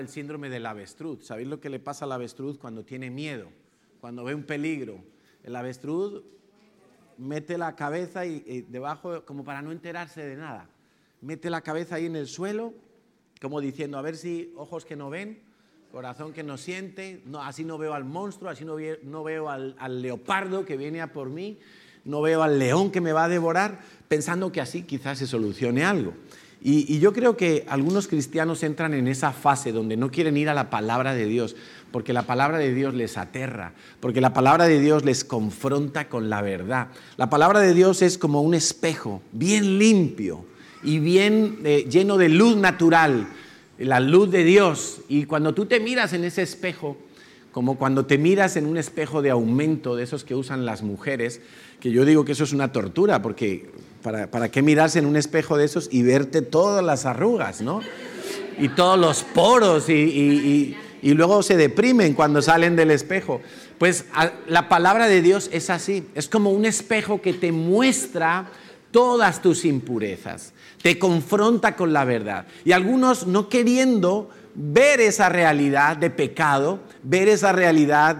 El síndrome del avestruz. ¿Sabéis lo que le pasa al avestruz cuando tiene miedo? Cuando ve un peligro. El avestruz mete la cabeza y debajo, como para no enterarse de nada. Mete la cabeza ahí en el suelo, como diciendo, a ver si ojos que no ven, corazón que no siente, no, así no veo al monstruo, así no veo al leopardo que viene a por mí, no veo al león que me va a devorar, pensando que así quizás se solucione algo. Y yo creo que algunos cristianos entran en esa fase donde no quieren ir a la palabra de Dios, porque la palabra de Dios les aterra, porque la palabra de Dios les confronta con la verdad. La palabra de Dios es como un espejo, bien limpio y bien lleno de luz natural, la luz de Dios. Y cuando tú te miras en ese espejo, como cuando te miras en un espejo de aumento, de esos que usan las mujeres, que yo digo que eso es una tortura, porque ¿para qué mirarse en un espejo de esos y verte todas las arrugas, ¿no? Y todos los poros y luego se deprimen cuando salen del espejo. Pues la palabra de Dios es así, es como un espejo que te muestra todas tus impurezas, te confronta con la verdad. Y algunos no queriendo ver esa realidad de pecado, ver esa realidad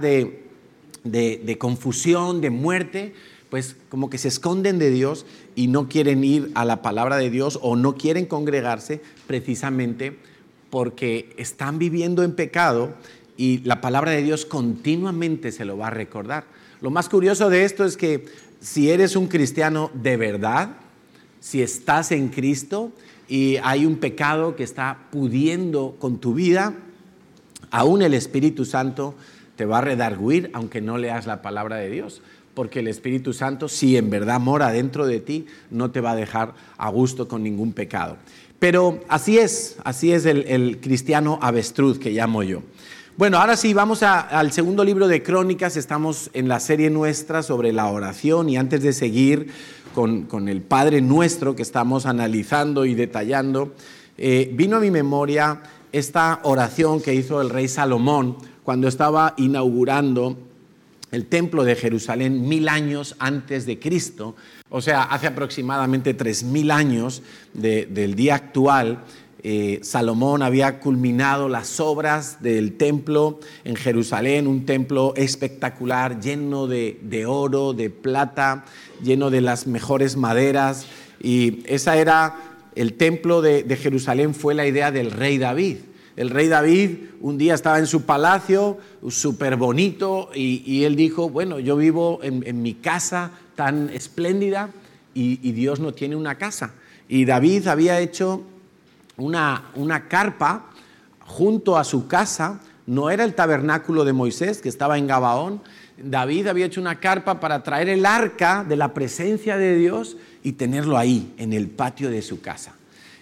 de confusión, de muerte, pues como que se esconden de Dios y no quieren ir a la palabra de Dios o no quieren congregarse precisamente porque están viviendo en pecado y la palabra de Dios continuamente se lo va a recordar. Lo más curioso de esto es que si eres un cristiano de verdad, si estás en Cristo y hay un pecado que está pudiendo con tu vida, aún el Espíritu Santo te va a redarguir aunque no leas la palabra de Dios. Porque el Espíritu Santo, si en verdad mora dentro de ti, no te va a dejar a gusto con ningún pecado. Pero así es el cristiano avestruz que llamo yo. Bueno, ahora sí, vamos al segundo libro de Crónicas. Estamos en la serie nuestra sobre la oración y antes de seguir con el Padre Nuestro que estamos analizando y detallando, vino a mi memoria esta oración que hizo el rey Salomón cuando estaba inaugurando el templo de Jerusalén 1000 años antes de Cristo, o sea, hace aproximadamente 3000 años del día actual. Salomón había culminado las obras del templo en Jerusalén, un templo espectacular, lleno de oro, de plata, lleno de las mejores maderas, y esa era el templo de Jerusalén, fue la idea del rey David. El rey David un día estaba en su palacio, súper bonito, y él dijo, bueno, yo vivo en mi casa tan espléndida y Dios no tiene una casa. Y David había hecho una carpa junto a su casa, no era el tabernáculo de Moisés que estaba en Gabaón. David había hecho una carpa para traer el arca de la presencia de Dios y tenerlo ahí, en el patio de su casa.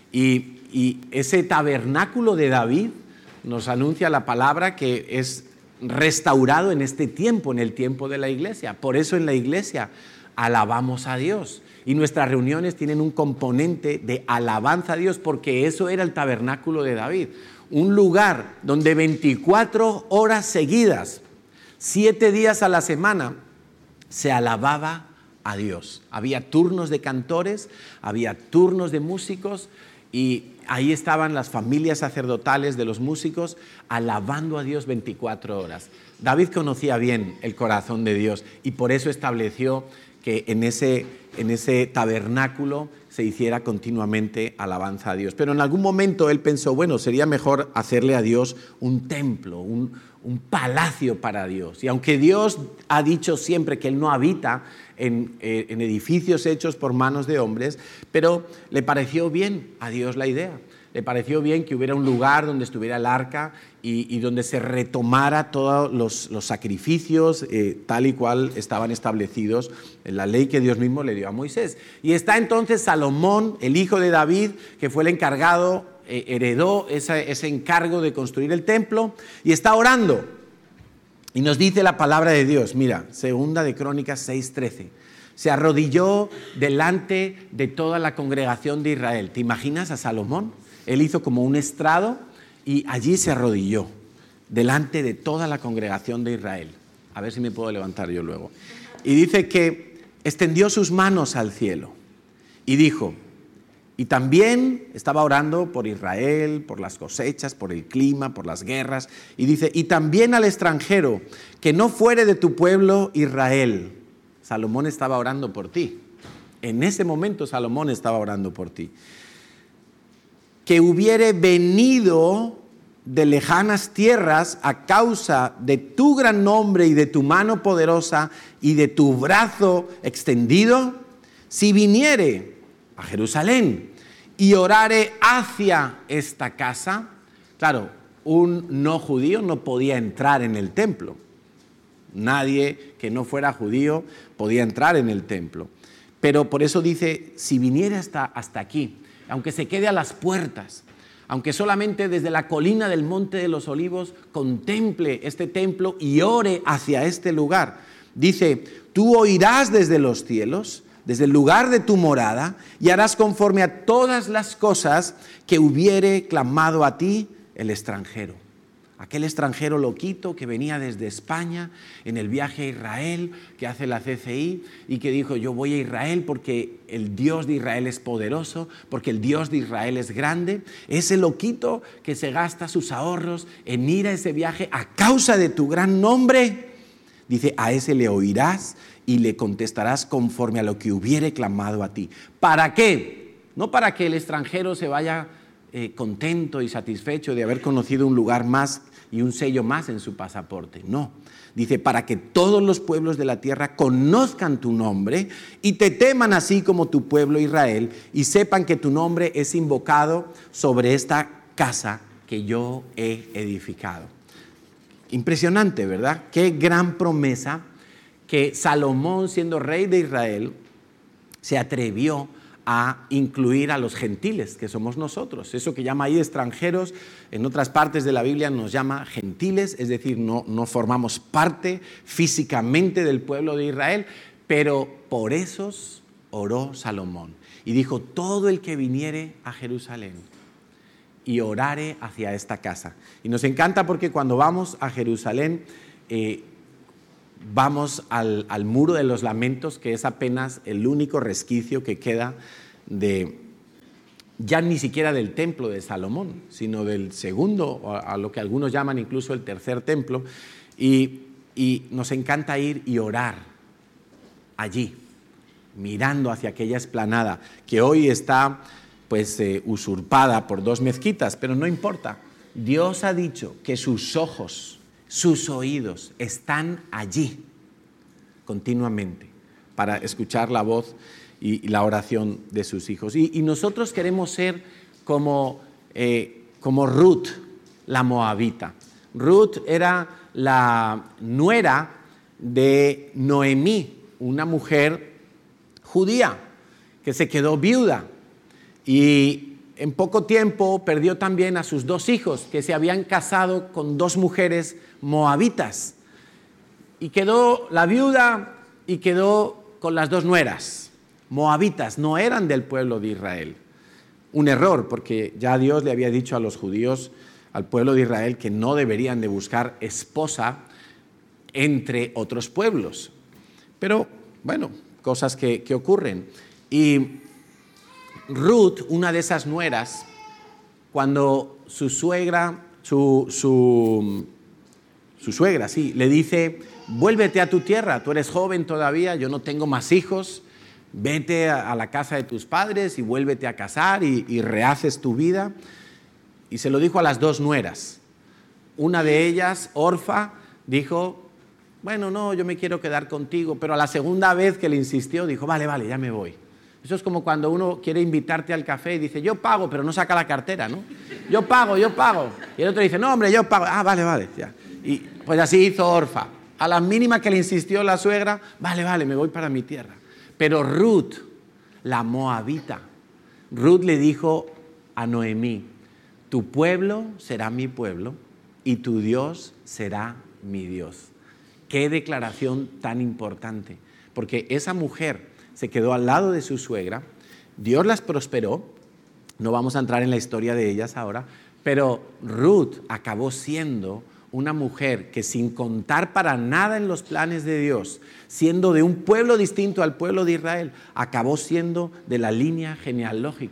Y ese tabernáculo de David nos anuncia la palabra que es restaurado en este tiempo, en el tiempo de la iglesia. Por eso en la iglesia alabamos a Dios. Y nuestras reuniones tienen un componente de alabanza a Dios porque eso era el tabernáculo de David. Un lugar donde 24 horas seguidas, 7 días a la semana, se alababa a Dios. Había turnos de cantores, había turnos de músicos y ahí estaban las familias sacerdotales de los músicos alabando a Dios 24 horas. David conocía bien el corazón de Dios y por eso estableció que en ese tabernáculo se hiciera continuamente alabanza a Dios. Pero en algún momento él pensó, bueno, sería mejor hacerle a Dios un templo, un palacio para Dios. Y aunque Dios ha dicho siempre que Él no habita en edificios hechos por manos de hombres, pero le pareció bien a Dios la idea. Le pareció bien que hubiera un lugar donde estuviera el arca y donde se retomara todos los sacrificios tal y cual estaban establecidos en la ley que Dios mismo le dio a Moisés. Y está entonces Salomón, el hijo de David, que fue el encargado, heredó ese encargo de construir el templo y está orando. Y nos dice la palabra de Dios, mira, segunda de Crónicas 6:13. Se arrodilló delante de toda la congregación de Israel. ¿Te imaginas a Salomón? Él hizo como un estrado y allí se arrodilló delante de toda la congregación de Israel. A ver si me puedo levantar yo luego. Y dice que extendió sus manos al cielo y dijo, Y también estaba orando por Israel, por las cosechas, por el clima, por las guerras. Y dice, y también al extranjero, que no fuere de tu pueblo Israel. Salomón estaba orando por ti. En ese momento Salomón estaba orando por ti. Que hubiere venido de lejanas tierras a causa de tu gran nombre y de tu mano poderosa y de tu brazo extendido, si viniere a Jerusalén y orare hacia esta casa. Claro, un no judío no podía entrar en el templo. Nadie que no fuera judío podía entrar en el templo. Pero por eso dice, si viniere hasta aquí, aunque se quede a las puertas, aunque solamente desde la colina del Monte de los Olivos contemple este templo y ore hacia este lugar. Dice, tú oirás desde los cielos, desde el lugar de tu morada, y harás conforme a todas las cosas que hubiere clamado a ti el extranjero. Aquel extranjero loquito que venía desde España en el viaje a Israel, que hace la CCI, y que dijo, yo voy a Israel porque el Dios de Israel es poderoso, porque el Dios de Israel es grande. Ese loquito que se gasta sus ahorros en ir a ese viaje a causa de tu gran nombre, dice, a ese le oirás y le contestarás conforme a lo que hubiere clamado a ti. ¿Para qué? No para que el extranjero se vaya contento y satisfecho de haber conocido un lugar más y un sello más en su pasaporte. No, dice, para que todos los pueblos de la tierra conozcan tu nombre y te teman así como tu pueblo Israel y sepan que tu nombre es invocado sobre esta casa que yo he edificado. Impresionante, ¿verdad? Qué gran promesa que Salomón, siendo rey de Israel, se atrevió a incluir a los gentiles, que somos nosotros. Eso que llama ahí extranjeros, en otras partes de la Biblia nos llama gentiles, es decir, no formamos parte físicamente del pueblo de Israel, pero por esos oró Salomón. Y dijo, todo el que viniere a Jerusalén y orare hacia esta casa. Y nos encanta porque cuando vamos a Jerusalén, vamos al muro de los lamentos, que es apenas el único resquicio que queda ya ni siquiera del templo de Salomón, sino del segundo, a lo que algunos llaman incluso el tercer templo, y nos encanta ir y orar allí, mirando hacia aquella explanada, que hoy está pues usurpada por dos mezquitas, pero no importa. Dios ha dicho que sus ojos, sus oídos están allí continuamente para escuchar la voz y la oración de sus hijos. Y nosotros queremos ser como Ruth, la moabita. Ruth era la nuera de Noemí, una mujer judía que se quedó viuda y en poco tiempo perdió también a sus dos hijos que se habían casado con dos mujeres moabitas. Y quedó la viuda y quedó con las dos nueras. Moabitas, no eran del pueblo de Israel. Un error, porque ya Dios le había dicho a los judíos, al pueblo de Israel, que no deberían de buscar esposa entre otros pueblos. Pero, bueno, cosas que ocurren. Y Ruth, una de esas nueras, cuando su suegra, su suegra, sí, le dice, vuélvete a tu tierra, tú eres joven todavía, yo no tengo más hijos, vete a la casa de tus padres y vuélvete a casar y rehaces tu vida. Y se lo dijo a las dos nueras. Una de ellas, Orfa, dijo, bueno, no, yo me quiero quedar contigo, pero a la segunda vez que le insistió, dijo, vale, ya me voy. Eso es como cuando uno quiere invitarte al café y dice, yo pago, pero no saca la cartera, ¿no? Yo pago. Y el otro dice, no, hombre, yo pago. Ah, vale, ya. Y pues así hizo Orfa. A la mínima que le insistió la suegra, vale, me voy para mi tierra. Pero Ruth, la moabita, Ruth le dijo a Noemí, tu pueblo será mi pueblo y tu Dios será mi Dios. Qué declaración tan importante, porque esa mujer se quedó al lado de su suegra, Dios las prosperó, no vamos a entrar en la historia de ellas ahora, pero Ruth acabó siendo una mujer que sin contar para nada en los planes de Dios, siendo de un pueblo distinto al pueblo de Israel, acabó siendo de la línea genealógica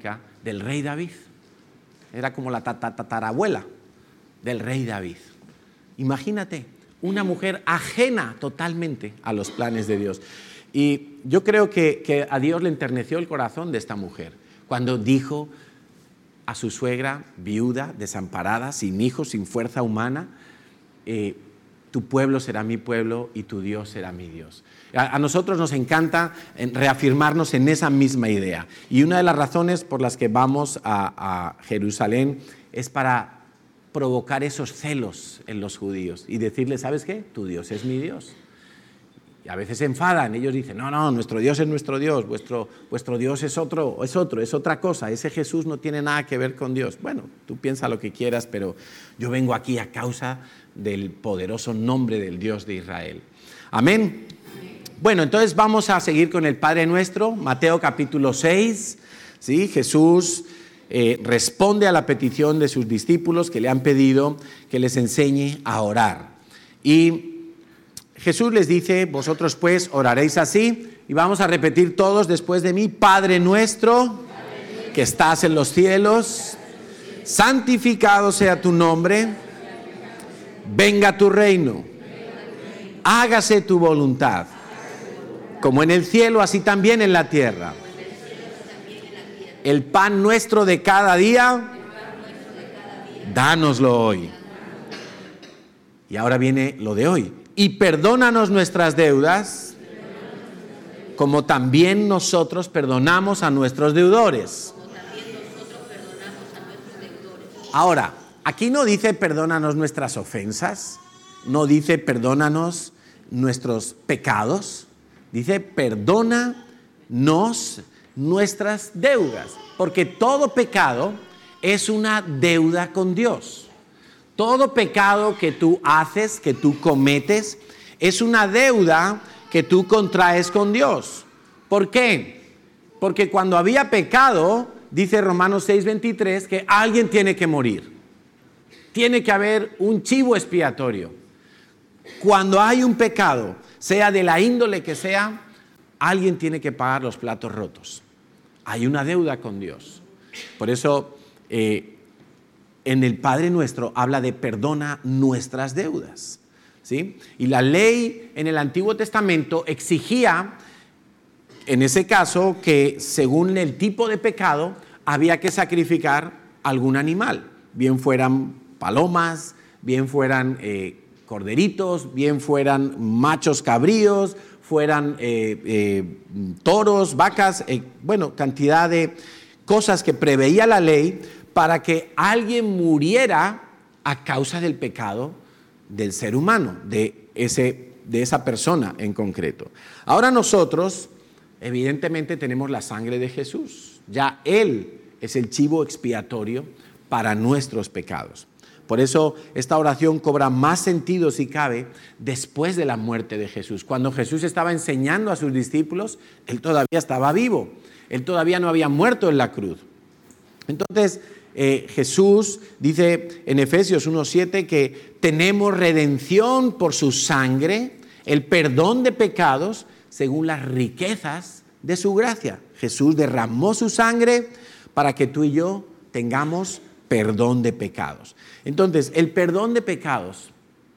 del rey David. Era como la tatarabuela del rey David. Imagínate, una mujer ajena totalmente a los planes de Dios. Y yo creo que a Dios le enterneció el corazón de esta mujer cuando dijo a su suegra, viuda, desamparada, sin hijos, sin fuerza humana, tu pueblo será mi pueblo y tu Dios será mi Dios. A nosotros nos encanta reafirmarnos en esa misma idea. Y una de las razones por las que vamos a Jerusalén es para provocar esos celos en los judíos y decirles, ¿sabes qué? Tu Dios es mi Dios. Y a veces se enfadan, ellos dicen, no, nuestro Dios es nuestro Dios, vuestro Dios es otra cosa, ese Jesús no tiene nada que ver con Dios. Bueno, tú piensa lo que quieras, pero yo vengo aquí a causa del poderoso nombre del Dios de Israel. Amén. Bueno, entonces vamos a seguir con el Padre Nuestro, Mateo capítulo 6, ¿sí? Jesús responde a la petición de sus discípulos que le han pedido que les enseñe a orar. Y Jesús les dice, vosotros pues oraréis así, y vamos a repetir todos después de mí, Padre nuestro, que estás en los cielos, santificado sea tu nombre, venga tu reino, hágase tu voluntad, como en el cielo, así también en la tierra. El pan nuestro de cada día, dánoslo hoy. Y ahora viene lo de hoy. Y perdónanos nuestras deudas, como también nosotros perdonamos a nuestros deudores. Ahora, aquí no dice perdónanos nuestras ofensas, no dice perdónanos nuestros pecados, dice perdónanos nuestras deudas, porque todo pecado es una deuda con Dios. Todo pecado que tú haces, que tú cometes, es una deuda que tú contraes con Dios. ¿Por qué? Porque cuando había pecado, dice Romanos 6:23, que alguien tiene que morir. Tiene que haber un chivo expiatorio. Cuando hay un pecado, sea de la índole que sea, alguien tiene que pagar los platos rotos. Hay una deuda con Dios. Por eso, en el Padre Nuestro habla de perdona nuestras deudas, ¿sí? Y la ley en el Antiguo Testamento exigía, en ese caso, que según el tipo de pecado había que sacrificar algún animal, bien fueran palomas, bien fueran corderitos, bien fueran machos cabríos, fueran toros, vacas, cantidad de cosas que preveía la ley para que alguien muriera a causa del pecado del ser humano, de esa persona en concreto. Ahora nosotros, evidentemente, tenemos la sangre de Jesús. Ya Él es el chivo expiatorio para nuestros pecados. Por eso esta oración cobra más sentido, si cabe, después de la muerte de Jesús. Cuando Jesús estaba enseñando a sus discípulos, Él todavía estaba vivo. Él todavía no había muerto en la cruz. Entonces, Jesús dice en Efesios 1:7 que tenemos redención por su sangre, el perdón de pecados según las riquezas de su gracia. Jesús derramó su sangre para que tú y yo tengamos perdón de pecados. Entonces, el perdón de pecados,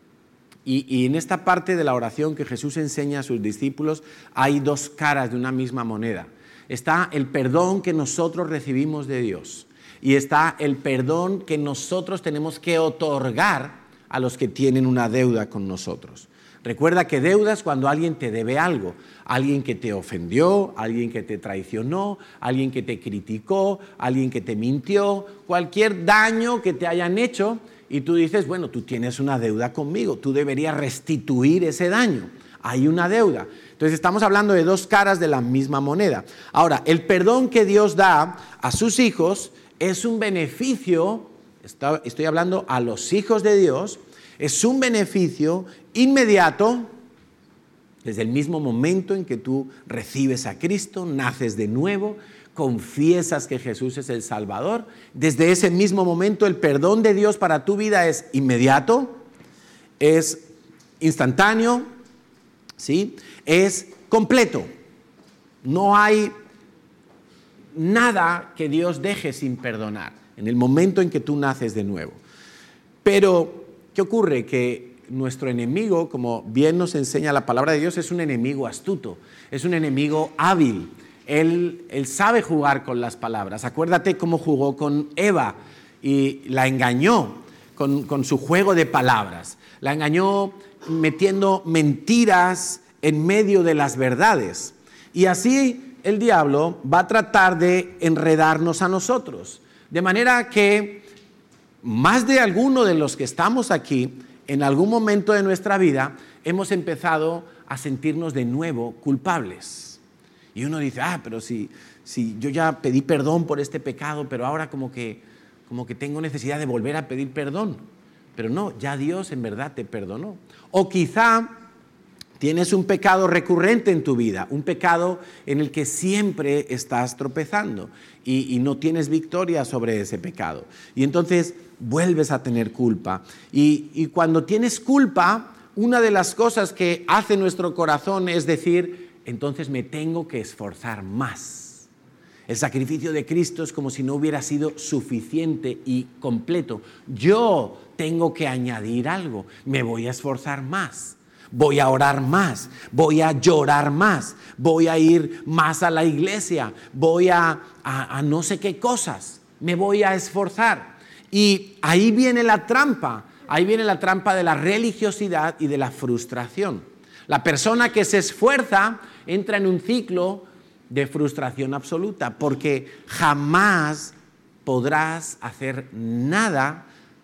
y en esta parte de la oración que Jesús enseña a sus discípulos, hay dos caras de una misma moneda. Está el perdón que nosotros recibimos de Dios y está el perdón que nosotros tenemos que otorgar a los que tienen una deuda con nosotros. Recuerda que deuda es cuando alguien te debe algo, alguien que te ofendió, alguien que te traicionó, alguien que te criticó, alguien que te mintió, cualquier daño que te hayan hecho y tú dices, bueno, tú tienes una deuda conmigo, tú deberías restituir ese daño, hay una deuda. Entonces estamos hablando de dos caras de la misma moneda. Ahora, el perdón que Dios da a sus hijos es un beneficio, estoy hablando a los hijos de Dios, es un beneficio inmediato desde el mismo momento en que tú recibes a Cristo, naces de nuevo, confiesas que Jesús es el Salvador. Desde ese mismo momento el perdón de Dios para tu vida es inmediato, es instantáneo, ¿sí? Es completo. No hay nada que Dios deje sin perdonar en el momento en que tú naces de nuevo. Pero, ¿qué ocurre? Que nuestro enemigo, como bien nos enseña la palabra de Dios, es un enemigo astuto, es un enemigo hábil. Él sabe jugar con las palabras. Acuérdate cómo jugó con Eva y la engañó con su juego de palabras. La engañó metiendo mentiras en medio de las verdades. Y así el diablo va a tratar de enredarnos a nosotros. De manera que más de alguno de los que estamos aquí, en algún momento de nuestra vida, hemos empezado a sentirnos de nuevo culpables. Y uno dice, pero si yo ya pedí perdón por este pecado, pero ahora como que tengo necesidad de volver a pedir perdón. Pero no, ya Dios en verdad te perdonó. O quizá tienes un pecado recurrente en tu vida, un pecado en el que siempre estás tropezando y no tienes victoria sobre ese pecado. Y entonces vuelves a tener culpa. Y cuando tienes culpa, una de las cosas que hace nuestro corazón es decir, entonces me tengo que esforzar más. El sacrificio de Cristo es como si no hubiera sido suficiente y completo. Yo tengo que añadir algo, me voy a esforzar más. Voy a orar más, voy a llorar más, voy a ir más a la iglesia, voy a no sé qué cosas, me voy a esforzar. Y ahí viene la trampa de la religiosidad y de la frustración. La persona que se esfuerza entra en un ciclo de frustración absoluta, porque jamás podrás hacer nada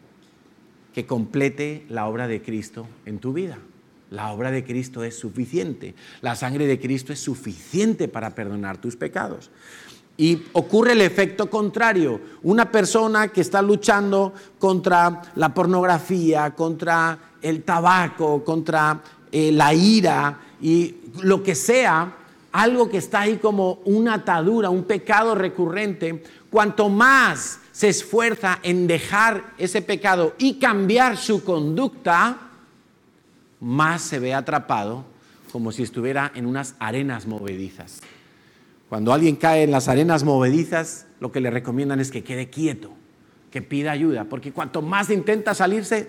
que complete la obra de Cristo en tu vida. La obra de Cristo es suficiente. La sangre de Cristo es suficiente para perdonar tus pecados. Y ocurre el efecto contrario. Una persona que está luchando contra la pornografía, contra el tabaco, contra la ira y lo que sea, algo que está ahí como una atadura, un pecado recurrente, cuanto más se esfuerza en dejar ese pecado y cambiar su conducta, más se ve atrapado como si estuviera en unas arenas movedizas. Cuando alguien cae en las arenas movedizas, lo que le recomiendan es que quede quieto, que pida ayuda, porque cuanto más intenta salirse,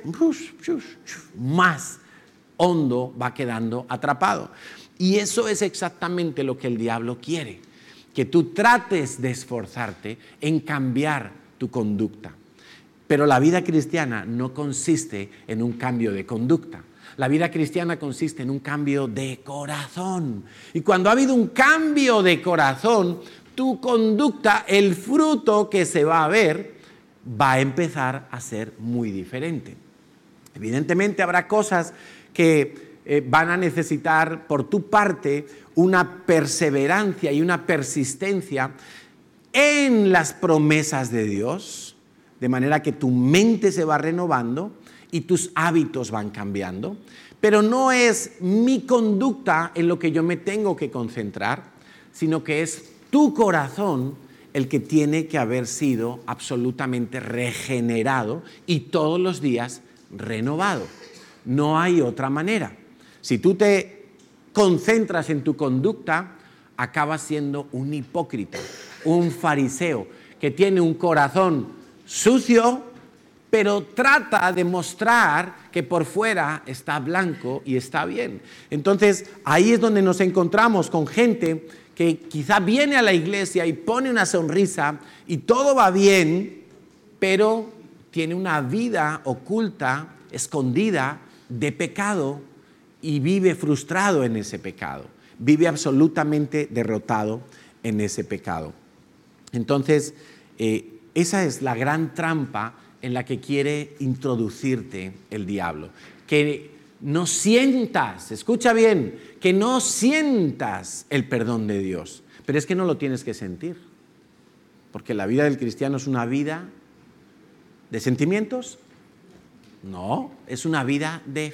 más hondo va quedando atrapado. Y eso es exactamente lo que el diablo quiere, que tú trates de esforzarte en cambiar tu conducta. Pero la vida cristiana no consiste en un cambio de conducta. La vida cristiana consiste en un cambio de corazón. Y cuando ha habido un cambio de corazón, tu conducta, el fruto que se va a ver, va a empezar a ser muy diferente. Evidentemente habrá cosas que van a necesitar por tu parte una perseverancia y una persistencia en las promesas de Dios, de manera que tu mente se va renovando y tus hábitos van cambiando, pero no es mi conducta en lo que yo me tengo que concentrar, sino que es tu corazón el que tiene que haber sido absolutamente regenerado y todos los días renovado. No hay otra manera. Si tú te concentras en tu conducta, acabas siendo un hipócrita, un fariseo que tiene un corazón sucio, pero trata de mostrar que por fuera está blanco y está bien. Entonces, ahí es donde nos encontramos con gente que quizá viene a la iglesia y pone una sonrisa y todo va bien, pero tiene una vida oculta, escondida, de pecado y vive frustrado en ese pecado. Vive absolutamente derrotado en ese pecado. Entonces, esa es la gran trampa en la que quiere introducirte el diablo. Que no sientas, escucha bien, que no sientas el perdón de Dios. Pero es que no lo tienes que sentir. Porque la vida del cristiano es una vida de sentimientos. No, es una vida de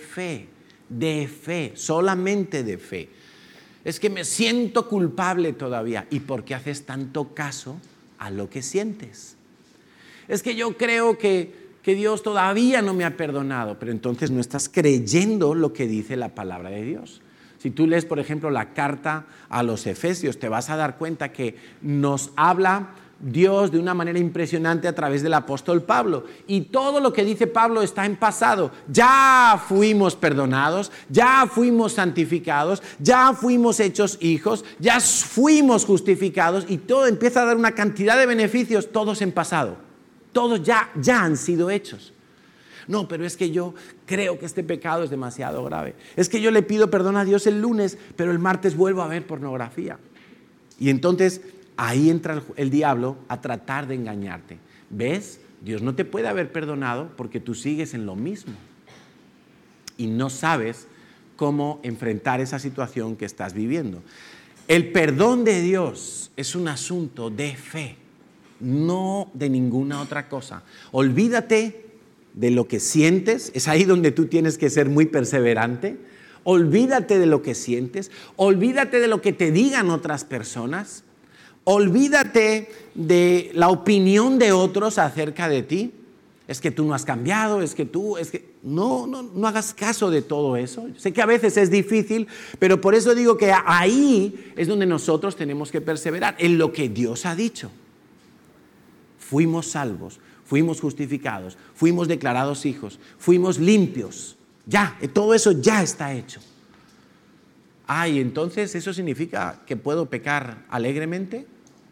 fe, solamente de fe. Es que me siento culpable todavía. ¿Y por qué haces tanto caso a lo que sientes? Es que yo creo que Dios todavía no me ha perdonado, pero entonces no estás creyendo lo que dice la palabra de Dios. Si tú lees, por ejemplo, la carta a los Efesios, te vas a dar cuenta que nos habla Dios de una manera impresionante a través del apóstol Pablo. Y todo lo que dice Pablo está en pasado. Ya fuimos perdonados, ya fuimos santificados, ya fuimos hechos hijos, ya fuimos justificados y todo empieza a dar una cantidad de beneficios, todos en pasado. Todos ya han sido hechos. No, pero es que yo creo que este pecado es demasiado grave. Es que yo le pido perdón a Dios el lunes, pero el martes vuelvo a ver pornografía. Y entonces ahí entra el diablo a tratar de engañarte. ¿Ves? Dios no te puede haber perdonado porque tú sigues en lo mismo. Y no sabes cómo enfrentar esa situación que estás viviendo. El perdón de Dios es un asunto de fe, no de ninguna otra cosa. Olvídate de lo que sientes, es ahí donde tú tienes que ser muy perseverante. Olvídate de lo que sientes, olvídate de lo que te digan otras personas, olvídate de la opinión de otros acerca de ti. Es que tú no has cambiado, no hagas caso de todo eso. Sé que a veces es difícil, pero por eso digo que ahí es donde nosotros tenemos que perseverar, en lo que Dios ha dicho. Fuimos salvos, fuimos justificados, fuimos declarados hijos, fuimos limpios. Ya, todo eso ya está hecho. ¿Y entonces eso significa que puedo pecar alegremente?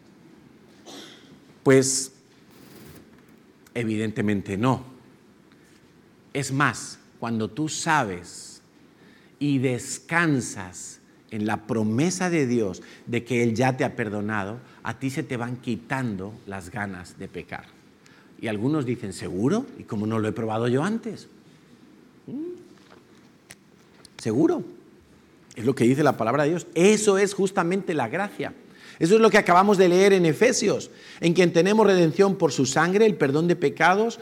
Pues evidentemente no. Es más, cuando tú sabes y descansas en la promesa de Dios de que Él ya te ha perdonado, a ti se te van quitando las ganas de pecar. Y algunos dicen, ¿seguro? ¿Y cómo no lo he probado yo antes? ¿Seguro? Es lo que dice la palabra de Dios. Eso es justamente la gracia. Eso es lo que acabamos de leer en Efesios, en quien tenemos redención por su sangre, el perdón de pecados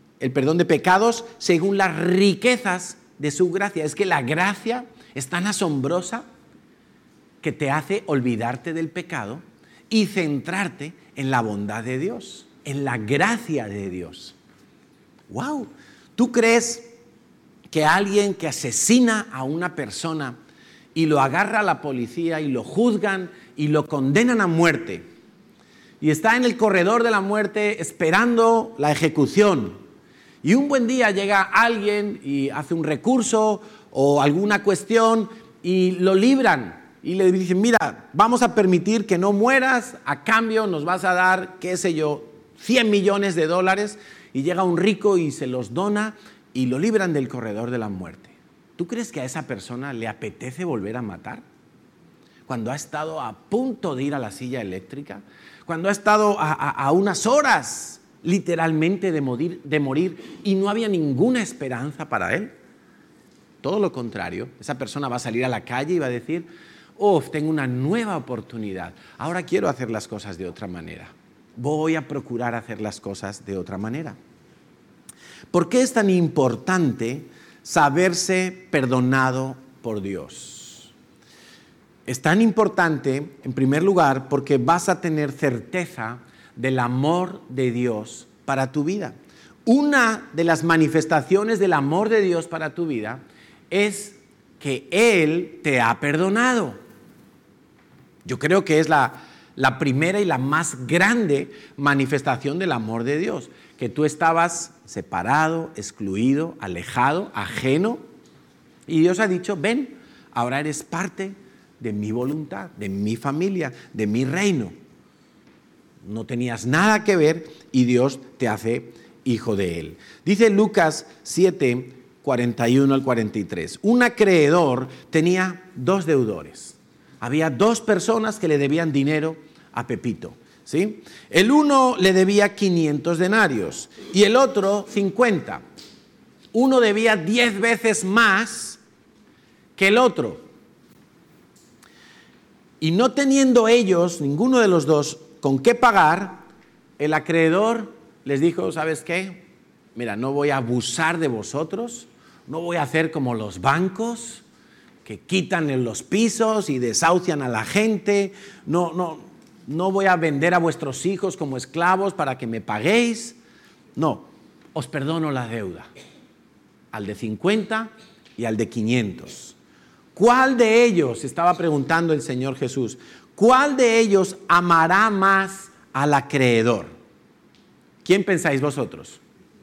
según las riquezas de su gracia. Es que la gracia es tan asombrosa que te hace olvidarte del pecado y centrarte en la bondad de Dios, en la gracia de Dios. ¡Wow! ¿Tú crees que alguien que asesina a una persona y lo agarra a la policía y lo juzgan y lo condenan a muerte y está en el corredor de la muerte esperando la ejecución, y un buen día llega alguien y hace un recurso o alguna cuestión y lo libran y le dicen, mira, vamos a permitir que no mueras, a cambio nos vas a dar, qué sé yo, $100 millones, y llega un rico y se los dona y lo libran del corredor de la muerte? ¿Tú crees que a esa persona le apetece volver a matar? Cuando ha estado a punto de ir a la silla eléctrica, cuando ha estado a unas horas literalmente de morir y no había ninguna esperanza para él. Todo lo contrario, esa persona va a salir a la calle y va a decir, tengo una nueva oportunidad, ahora quiero hacer las cosas de otra manera, voy a procurar hacer las cosas de otra manera. ¿Por qué es tan importante saberse perdonado por Dios? Es tan importante, en primer lugar, porque vas a tener certeza del amor de Dios para tu vida. Una de las manifestaciones del amor de Dios para tu vida es que Él te ha perdonado. Yo creo que es la primera y la más grande manifestación del amor de Dios, que tú estabas separado, excluido, alejado, ajeno, y Dios ha dicho, ven, ahora eres parte de mi voluntad, de mi familia, de mi reino. No tenías nada que ver y Dios te hace hijo de Él. Dice Lucas 7, 41 al 43. Un acreedor tenía 2 deudores. Había 2 personas que le debían dinero a Pepito, ¿sí? El uno le debía 500 denarios y el otro 50. Uno debía 10 veces más que el otro. Y no teniendo ellos, ninguno de los dos, con qué pagar, el acreedor les dijo, ¿sabes qué? Mira, no voy a abusar de vosotros, no voy a hacer como los bancos que quitan en los pisos y desahucian a la gente, no voy a vender a vuestros hijos como esclavos para que me paguéis. No, os perdono la deuda, al de 50 y al de 500. ¿Cuál de ellos, estaba preguntando el Señor Jesús, cuál de ellos amará más al acreedor? ¿Quién pensáis vosotros?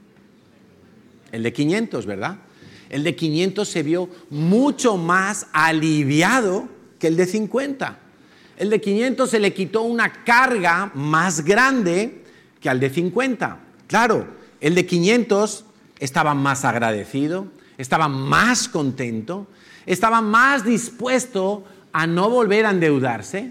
El de 500, ¿verdad? El de 500 se vio mucho más aliviado que el de 50. El de 500 se le quitó una carga más grande que al de 50. Claro, el de 500 estaba más agradecido, estaba más contento, estaba más dispuesto a no volver a endeudarse,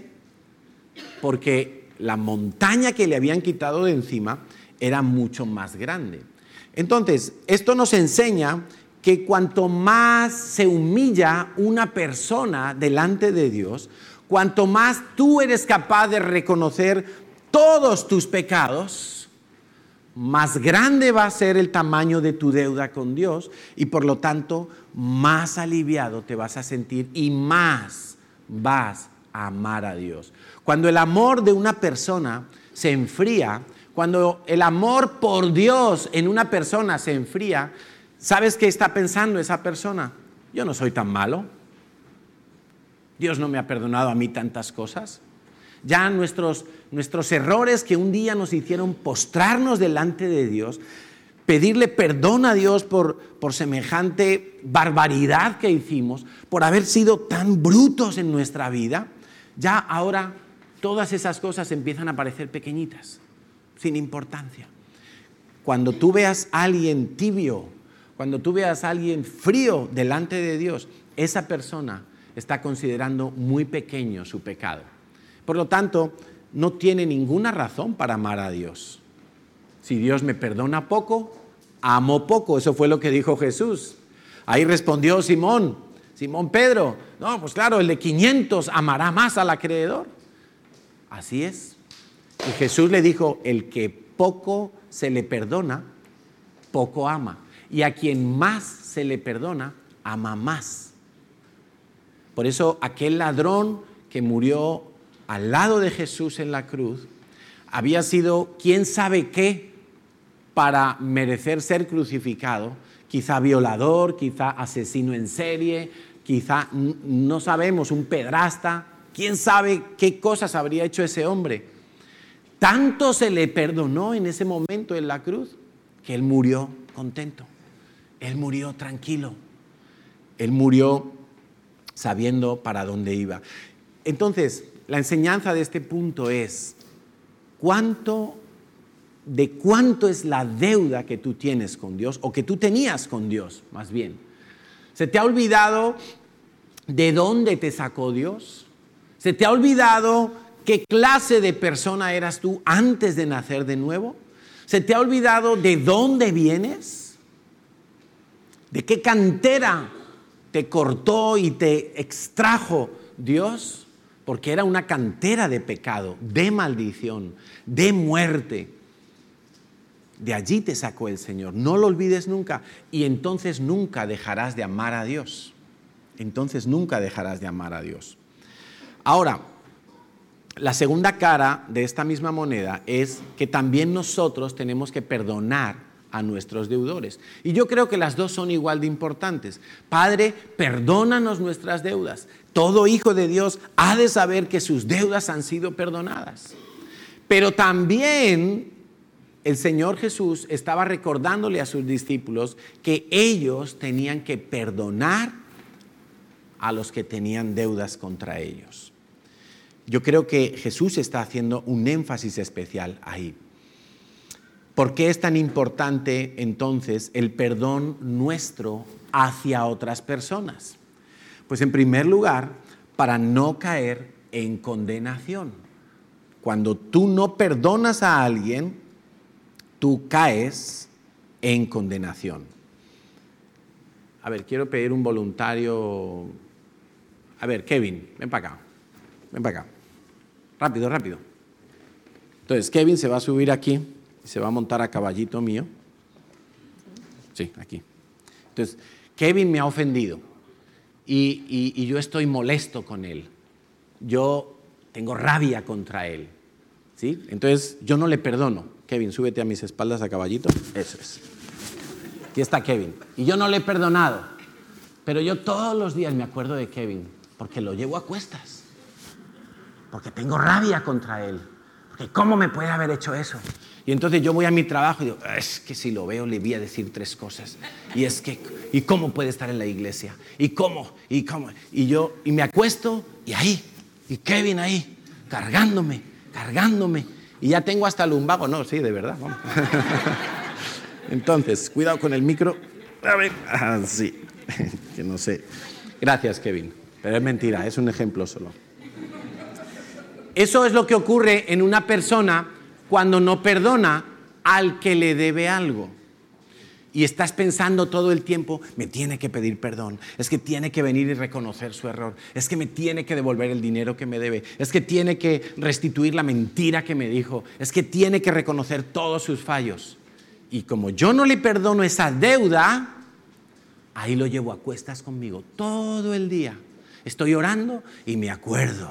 porque la montaña que le habían quitado de encima era mucho más grande. Entonces, esto nos enseña que cuanto más se humilla una persona delante de Dios, cuanto más tú eres capaz de reconocer todos tus pecados, más grande va a ser el tamaño de tu deuda con Dios y por lo tanto más aliviado te vas a sentir y más vas a amar a Dios. Cuando el amor de una persona se enfría, cuando el amor por Dios en una persona se enfría, ¿sabes qué está pensando esa persona? Yo no soy tan malo. Dios no me ha perdonado a mí tantas cosas. Ya nuestros errores que un día nos hicieron postrarnos delante de Dios, pedirle perdón a Dios por semejante barbaridad que hicimos, por haber sido tan brutos en nuestra vida, ya ahora todas esas cosas empiezan a parecer pequeñitas, sin importancia. Cuando tú veas a alguien tibio, cuando tú veas a alguien frío delante de Dios, esa persona está considerando muy pequeño su pecado. Por lo tanto, no tiene ninguna razón para amar a Dios. Si Dios me perdona poco, amo poco. Eso fue lo que dijo Jesús. Ahí respondió Simón Pedro. No, pues claro, el de 500 amará más al acreedor. Así es. Y Jesús le dijo, el que poco se le perdona, poco ama. Y a quien más se le perdona, ama más. Por eso aquel ladrón que murió al lado de Jesús en la cruz, había sido quién sabe qué para merecer ser crucificado, quizá violador, quizá asesino en serie, quizá, no sabemos, un pedrasta, quién sabe qué cosas habría hecho ese hombre. Tanto se le perdonó en ese momento en la cruz, que él murió contento, él murió tranquilo, él murió sabiendo para dónde iba. Entonces, la enseñanza de este punto es, ¿cuánto es la deuda que tú tienes con Dios, o que tú tenías con Dios, más bien? ¿Se te ha olvidado de dónde te sacó Dios? ¿Se te ha olvidado qué clase de persona eras tú antes de nacer de nuevo? ¿Se te ha olvidado de dónde vienes? ¿De qué cantera te cortó y te extrajo Dios? Porque era una cantera de pecado, de maldición, de muerte. De allí te sacó el Señor. No lo olvides nunca. Y entonces nunca dejarás de amar a Dios. Entonces nunca dejarás de amar a Dios. Ahora, la segunda cara de esta misma moneda es que también nosotros tenemos que perdonar a nuestros deudores. Y yo creo que las dos son igual de importantes. Padre, perdónanos nuestras deudas. Todo hijo de Dios ha de saber que sus deudas han sido perdonadas. Pero también el Señor Jesús estaba recordándole a sus discípulos que ellos tenían que perdonar a los que tenían deudas contra ellos. Yo creo que Jesús está haciendo un énfasis especial ahí. ¿Por qué es tan importante entonces el perdón nuestro hacia otras personas? Pues en primer lugar, para no caer en condenación. Cuando tú no perdonas a alguien, tú caes en condenación. A ver, quiero pedir un voluntario. A ver, Kevin, ven para acá. Ven para acá. Rápido, rápido. Entonces, Kevin se va a subir aquí y se va a montar a caballito mío. Sí, aquí. Entonces, Kevin me ha ofendido y yo estoy molesto con él. Yo tengo rabia contra él. ¿Sí? Entonces, yo no le perdono. Kevin, súbete a mis espaldas a caballito. Eso es. Aquí está Kevin. Y yo no le he perdonado. Pero yo todos los días me acuerdo de Kevin, porque lo llevo a cuestas, porque tengo rabia contra él, porque ¿cómo me puede haber hecho eso? Y entonces yo voy a mi trabajo y digo, es que si lo veo le voy a decir 3 cosas. ¿Y cómo puede estar en la iglesia? ¿Y cómo? Y me acuesto y Kevin ahí, cargándome. Y ya tengo hasta lumbago. No, sí, de verdad. Vamos. Entonces, cuidado con el micro. A ver, sí, que no sé. Gracias, Kevin. Pero es mentira, es un ejemplo solo. Eso es lo que ocurre en una persona cuando no perdona al que le debe algo. Y estás pensando todo el tiempo, me tiene que pedir perdón, es que tiene que venir y reconocer su error, es que me tiene que devolver el dinero que me debe, es que tiene que restituir la mentira que me dijo, es que tiene que reconocer todos sus fallos. Y como yo no le perdono esa deuda, ahí lo llevo a cuestas conmigo todo el día. Estoy orando y me acuerdo.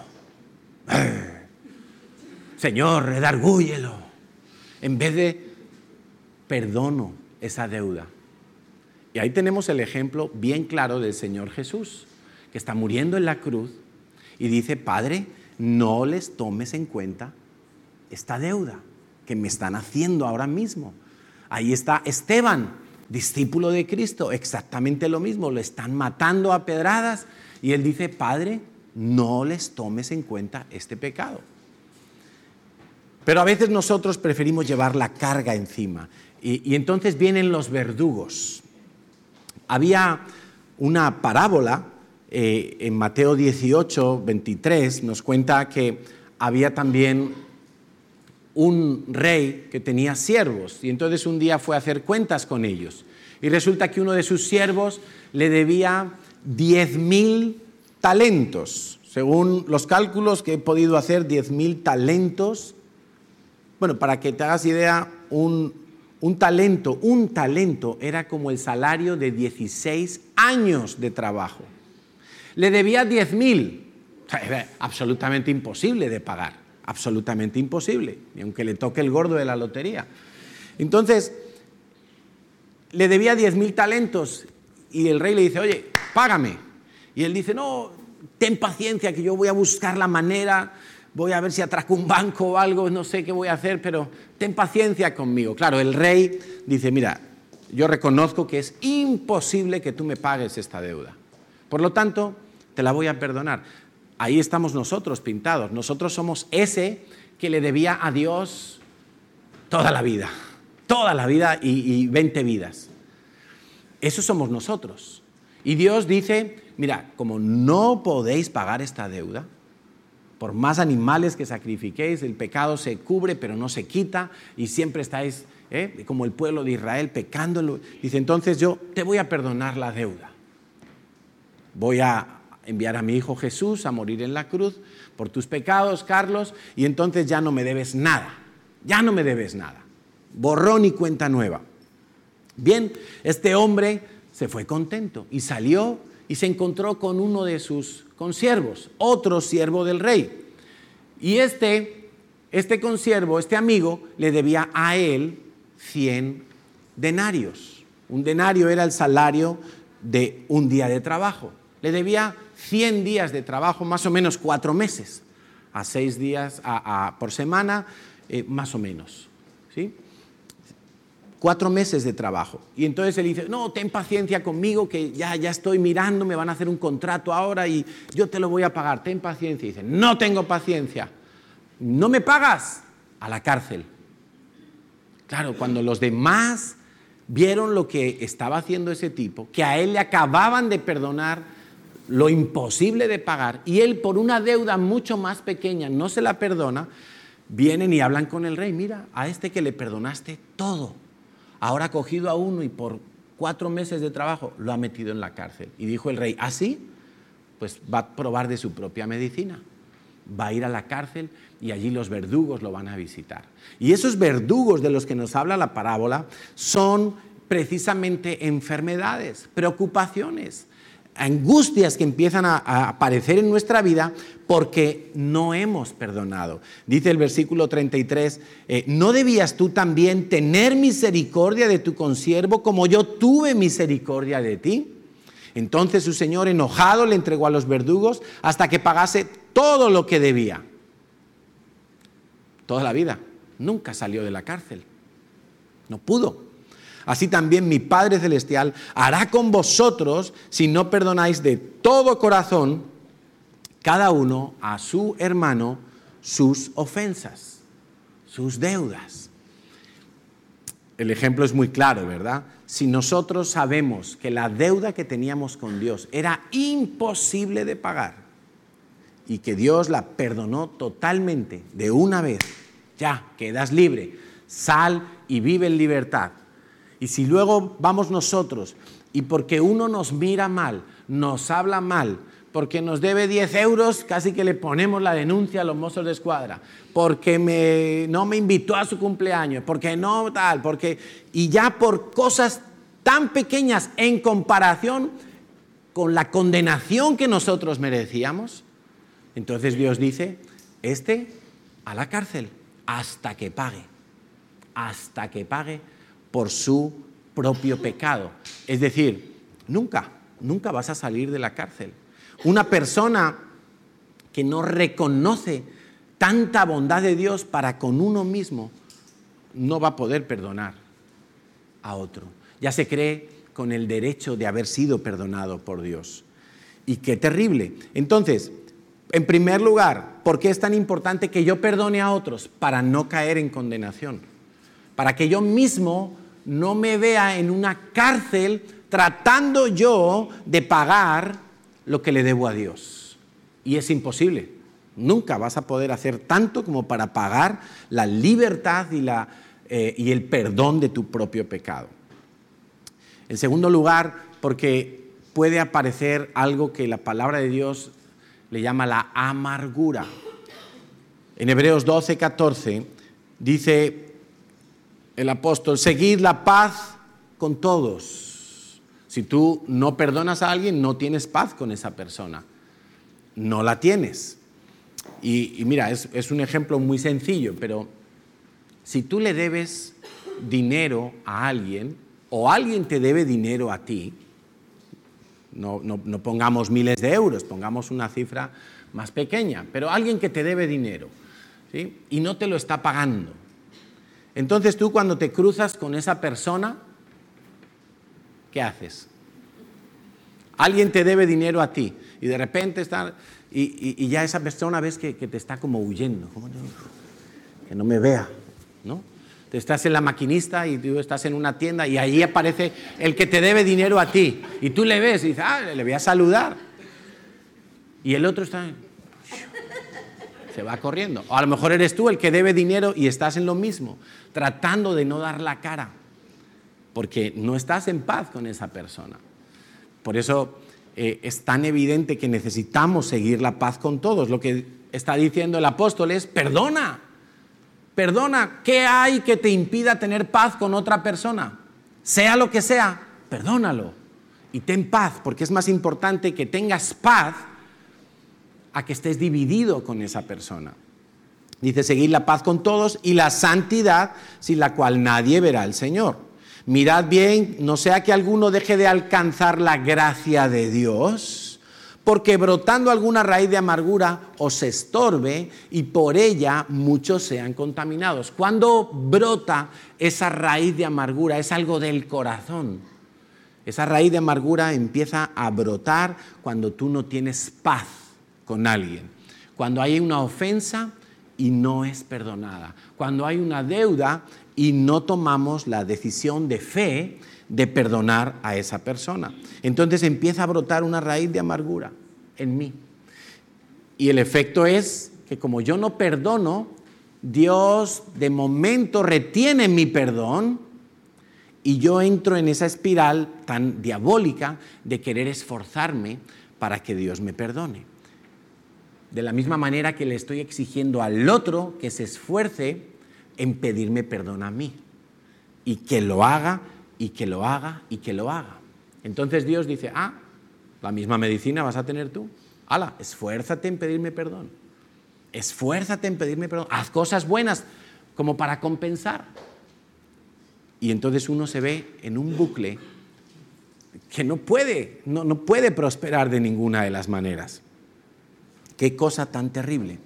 Señor, redargúyelo. En vez de perdono esa deuda. Y ahí tenemos el ejemplo bien claro del Señor Jesús, que está muriendo en la cruz y dice, Padre, no les tomes en cuenta esta deuda que me están haciendo ahora mismo. Ahí está Esteban, discípulo de Cristo, exactamente lo mismo, lo están matando a pedradas y él dice, Padre, no les tomes en cuenta este pecado. Pero a veces nosotros preferimos llevar la carga encima y entonces vienen los verdugos. Había una parábola en Mateo 18, 23, nos cuenta que había también un rey que tenía siervos y entonces un día fue a hacer cuentas con ellos y resulta que uno de sus siervos le debía 10,000 talentos. Según los cálculos que he podido hacer, 10,000 talentos. Bueno, para que te hagas idea, un talento era como el salario de 16 años de trabajo. Le debía 10,000. O sea, era absolutamente imposible de pagar, absolutamente imposible, ni aunque le toque el gordo de la lotería. Entonces, le debía 10,000 talentos y el rey le dice, oye, págame. Y él dice, no, ten paciencia que yo voy a buscar la manera, voy a ver si atraco un banco o algo, no sé qué voy a hacer, pero ten paciencia conmigo. Claro, el rey dice, mira, yo reconozco que es imposible que tú me pagues esta deuda. Por lo tanto, te la voy a perdonar. Ahí estamos nosotros pintados. Nosotros somos ese que le debía a Dios toda la vida y 20 vidas. Eso somos nosotros. Y Dios dice, mira, como no podéis pagar esta deuda, por más animales que sacrifiquéis, el pecado se cubre pero no se quita y siempre estáis como el pueblo de Israel pecando. Dice, entonces yo te voy a perdonar la deuda. Voy a enviar a mi hijo Jesús a morir en la cruz por tus pecados, Carlos, y entonces ya no me debes nada. Ya no me debes nada. Borrón y cuenta nueva. Bien, este hombre se fue contento y salió y se encontró con uno de sus consiervos, otro siervo del rey. Y este consiervo, este amigo, le debía a él 100 denarios. Un denario era el salario de un día de trabajo. Le debía 100 días de trabajo, más o menos 4 meses, a 6 días por semana, más o menos, ¿sí? 4 meses de trabajo. Y entonces él dice, no, ten paciencia conmigo, que ya estoy mirando, me van a hacer un contrato ahora y yo te lo voy a pagar, ten paciencia. Y dice, no tengo paciencia, ¿no me pagas? A la cárcel. Claro, cuando los demás vieron lo que estaba haciendo ese tipo, que a él le acababan de perdonar lo imposible de pagar, y él por una deuda mucho más pequeña no se la perdona, vienen y hablan con el rey, mira, a este que le perdonaste todo, ahora ha cogido a uno y por 4 meses de trabajo lo ha metido en la cárcel. Y dijo el rey, ¿así? Pues va a probar de su propia medicina. Va a ir a la cárcel y allí los verdugos lo van a visitar. Y esos verdugos de los que nos habla la parábola son precisamente enfermedades, preocupaciones, angustias que empiezan a aparecer en nuestra vida porque no hemos perdonado. Dice el versículo 33, ¿no debías tú también tener misericordia de tu consiervo como yo tuve misericordia de ti? Entonces su señor, enojado, le entregó a los verdugos hasta que pagase todo lo que debía. Toda la vida. Nunca salió de la cárcel. No pudo. Así también mi Padre Celestial hará con vosotros si no perdonáis de todo corazón cada uno a su hermano sus ofensas, sus deudas. El ejemplo es muy claro, ¿verdad? Si nosotros sabemos que la deuda que teníamos con Dios era imposible de pagar y que Dios la perdonó totalmente de una vez, ya quedas libre, sal y vive en libertad. Y si luego vamos nosotros y porque uno nos mira mal, nos habla mal, porque nos debe 10 euros, casi que le ponemos la denuncia a los Mossos de Escuadra, porque no me invitó a su cumpleaños, porque no tal, y ya por cosas tan pequeñas en comparación con la condenación que nosotros merecíamos, entonces Dios dice, a la cárcel hasta que pague por su propio pecado. Es decir, nunca vas a salir de la cárcel. Una persona que no reconoce tanta bondad de Dios para con uno mismo no va a poder perdonar a otro. Ya se cree con el derecho de haber sido perdonado por Dios. Y qué terrible. Entonces, en primer lugar, ¿por qué es tan importante que yo perdone a otros? Para no caer en condenación. Para que yo mismo no me vea en una cárcel tratando yo de pagar lo que le debo a Dios. Y es imposible. Nunca vas a poder hacer tanto como para pagar la libertad y el perdón de tu propio pecado. En segundo lugar, porque puede aparecer algo que la palabra de Dios le llama la amargura. En Hebreos 12:14 dice el apóstol, seguid la paz con todos. Si tú no perdonas a alguien, no tienes paz con esa persona. No la tienes. Y mira, es un ejemplo muy sencillo, pero si tú le debes dinero a alguien, o alguien te debe dinero a ti, no pongamos miles de euros, pongamos una cifra más pequeña, pero alguien que te debe dinero, ¿sí? Y no te lo está pagando. Entonces tú cuando te cruzas con esa persona, ¿qué haces? Alguien te debe dinero a ti y de repente y ya esa persona ves que te está como huyendo, que no me vea, ¿no? Te estás en la maquinista y tú estás en una tienda y ahí aparece el que te debe dinero a ti y tú le ves y dices, le voy a saludar. Y el otro se va corriendo. O a lo mejor eres tú el que debe dinero y estás en lo mismo, tratando de no dar la cara, porque no estás en paz con esa persona. Por eso es tan evidente que necesitamos seguir la paz con todos. Lo que está diciendo el apóstol es, perdona. ¿Qué hay que te impida tener paz con otra persona? Sea lo que sea, perdónalo y ten paz, porque es más importante que tengas paz a que estés dividido con esa persona. Dice, seguid la paz con todos y la santidad, sin la cual nadie verá al Señor. Mirad bien, no sea que alguno deje de alcanzar la gracia de Dios, porque brotando alguna raíz de amargura os estorbe y por ella muchos sean contaminados. Cuando brota esa raíz de amargura, es algo del corazón. Esa raíz de amargura empieza a brotar cuando tú no tienes paz con alguien, cuando hay una ofensa y no es perdonada, cuando hay una deuda y no tomamos la decisión de fe de perdonar a esa persona. Entonces empieza a brotar una raíz de amargura en mí. Y el efecto es que como yo no perdono, Dios de momento retiene mi perdón y yo entro en esa espiral tan diabólica de querer esforzarme para que Dios me perdone. De la misma manera que le estoy exigiendo al otro que se esfuerce en pedirme perdón a mí. Y que lo haga, y que lo haga, y que lo haga. Entonces Dios dice, la misma medicina vas a tener tú. Esfuérzate en pedirme perdón. Esfuérzate en pedirme perdón. Haz cosas buenas como para compensar. Y entonces uno se ve en un bucle que no puede prosperar de ninguna de las maneras. Qué cosa tan terrible.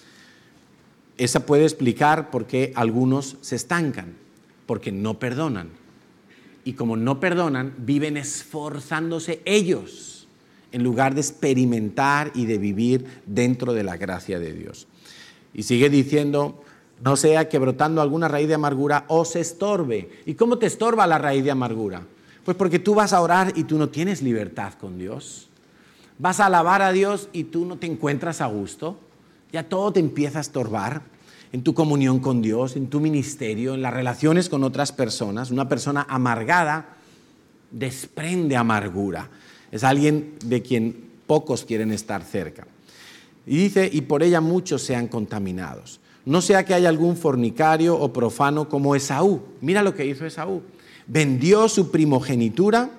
Esa puede explicar por qué algunos se estancan, porque no perdonan. Y como no perdonan, viven esforzándose ellos, en lugar de experimentar y de vivir dentro de la gracia de Dios. Y sigue diciendo, no sea que brotando alguna raíz de amargura os estorbe. ¿Y cómo te estorba la raíz de amargura? Pues porque tú vas a orar y tú no tienes libertad con Dios. Vas a alabar a Dios y tú no te encuentras a gusto. Ya todo te empieza a estorbar en tu comunión con Dios, en tu ministerio, en las relaciones con otras personas. Una persona amargada desprende amargura. Es alguien de quien pocos quieren estar cerca. Y dice, y por ella muchos sean contaminados. No sea que haya algún fornicario o profano como Esaú. Mira lo que hizo Esaú. Vendió su primogenitura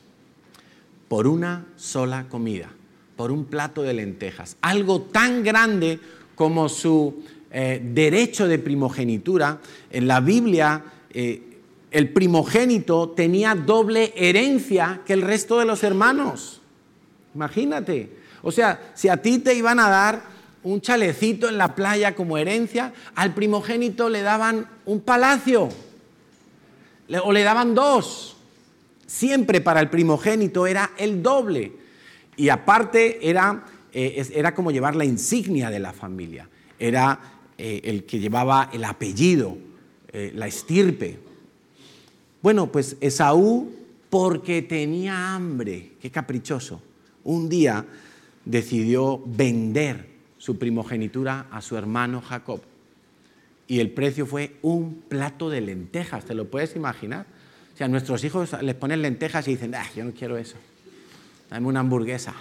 por una sola comida, por un plato de lentejas. Algo tan grande como su derecho de primogenitura. En la Biblia, el primogénito tenía doble herencia que el resto de los hermanos. Imagínate. O sea, si a ti te iban a dar un chalecito en la playa como herencia, al primogénito le daban un palacio o le daban 2. Siempre para el primogénito era el doble. Y aparte era como llevar la insignia de la familia. Era el que llevaba el apellido, la estirpe. Bueno, pues Esaú, porque tenía hambre, qué caprichoso, un día decidió vender su primogenitura a su hermano Jacob. Y el precio fue un plato de lentejas, ¿te lo puedes imaginar? O sea, a nuestros hijos les ponen lentejas y dicen, yo no quiero eso, dame una hamburguesa.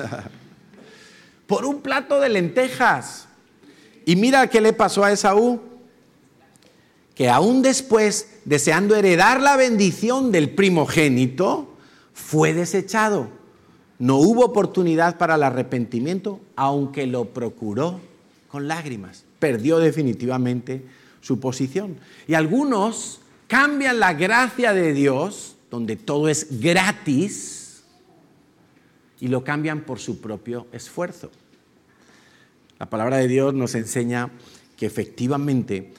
Por un plato de lentejas. Y mira qué le pasó a Esaú, que aún después, deseando heredar la bendición del primogénito, fue desechado. No hubo oportunidad para el arrepentimiento, aunque lo procuró con lágrimas. Perdió definitivamente su posición. Y algunos cambian la gracia de Dios, donde todo es gratis, y lo cambian por su propio esfuerzo. La palabra de Dios nos enseña que efectivamente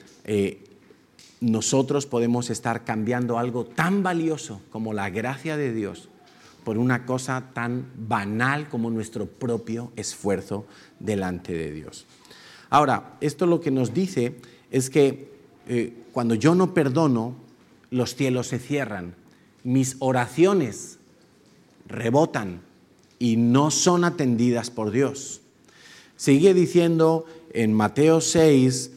nosotros podemos estar cambiando algo tan valioso como la gracia de Dios por una cosa tan banal como nuestro propio esfuerzo delante de Dios. Ahora, esto lo que nos dice es que cuando yo no perdono, los cielos se cierran, mis oraciones rebotan y no son atendidas por Dios. Sigue diciendo en Mateo 6,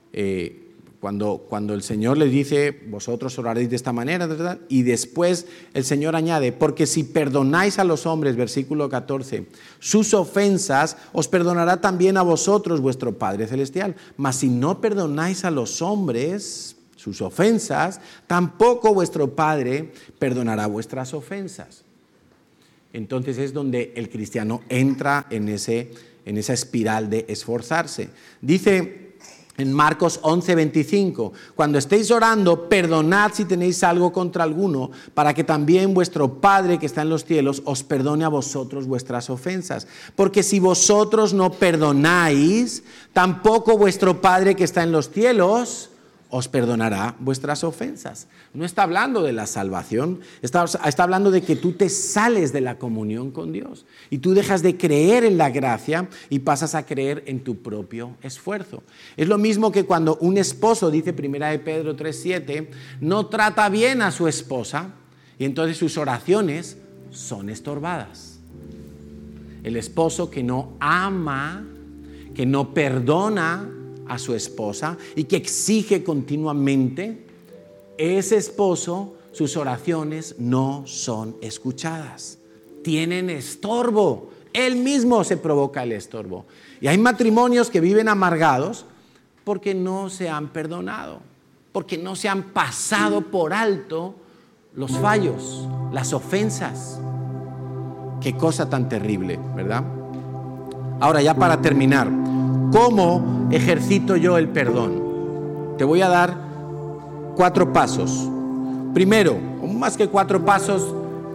cuando el Señor les dice, vosotros oraréis de esta manera, ¿verdad? Y después el Señor añade, porque si perdonáis a los hombres, versículo 14, sus ofensas, os perdonará también a vosotros vuestro Padre Celestial. Mas si no perdonáis a los hombres sus ofensas, tampoco vuestro Padre perdonará vuestras ofensas. Entonces es donde el cristiano entra en esa espiral de esforzarse. Dice en Marcos 11:25, cuando estéis orando, perdonad si tenéis algo contra alguno, para que también vuestro Padre que está en los cielos os perdone a vosotros vuestras ofensas. Porque si vosotros no perdonáis, tampoco vuestro Padre que está en los cielos os perdonará vuestras ofensas. No está hablando de la salvación, está hablando de que tú te sales de la comunión con Dios y tú dejas de creer en la gracia y pasas a creer en tu propio esfuerzo. Es lo mismo que cuando un esposo, dice 1 Pedro 3:7, no trata bien a su esposa y entonces sus oraciones son estorbadas. El esposo que no ama, que no perdona a su esposa y que exige continuamente, ese esposo, sus oraciones no son escuchadas. Tienen estorbo. Él mismo se provoca el estorbo. Y hay matrimonios que viven amargados porque no se han perdonado, porque no se han pasado por alto los fallos, las ofensas. Qué cosa tan terrible, ¿verdad? Ahora, ya para terminar, ¿cómo ejercito yo el perdón? Te voy a dar 4 pasos. Primero, más que 4 pasos,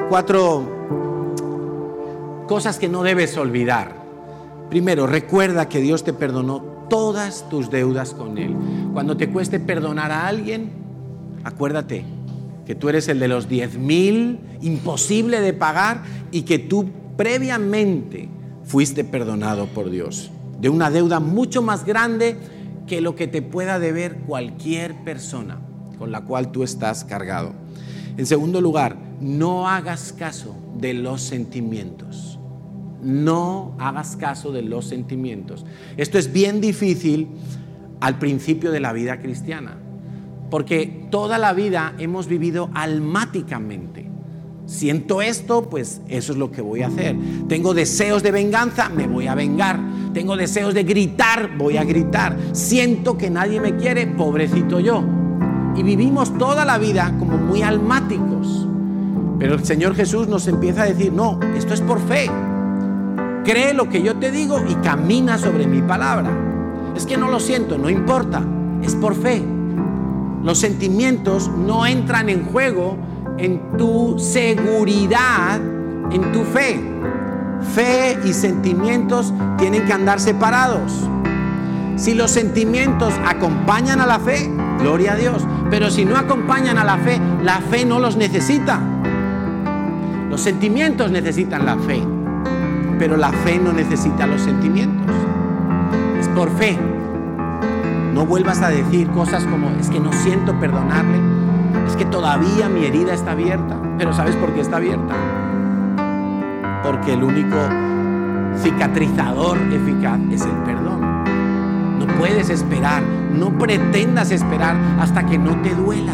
4 cosas que no debes olvidar. Primero, recuerda que Dios te perdonó todas tus deudas con Él. Cuando te cueste perdonar a alguien, acuérdate que tú eres el de los 10,000, imposible de pagar, y que tú previamente fuiste perdonado por Dios de una deuda mucho más grande que lo que te pueda deber cualquier persona con la cual tú estás cargado. En segundo lugar, no hagas caso de los sentimientos. No hagas caso de los sentimientos. Esto es bien difícil al principio de la vida cristiana, porque toda la vida hemos vivido almáticamente. Siento esto, pues eso es lo que voy a hacer. Tengo deseos de venganza, me voy a vengar. Tengo deseos de gritar, voy a gritar. Siento que nadie me quiere, pobrecito yo. Y vivimos toda la vida como muy almáticos. Pero el Señor Jesús nos empieza a decir, no, esto es por fe. Cree lo que yo te digo y camina sobre mi palabra. Es que no lo siento, no importa, es por fe. Los sentimientos no entran en juego en tu seguridad, en tu fe. Fe y sentimientos tienen que andar separados. Si los sentimientos acompañan a la fe, gloria a Dios. Pero si no acompañan a la fe no los necesita. Los sentimientos necesitan la fe, pero la fe no necesita los sentimientos. Es por fe. No vuelvas a decir cosas como, es que no siento perdonarle, es que todavía mi herida está abierta. Pero ¿sabes por qué está abierta? Porque el único cicatrizador eficaz es el perdón. No puedes esperar, no pretendas esperar hasta que no te duela.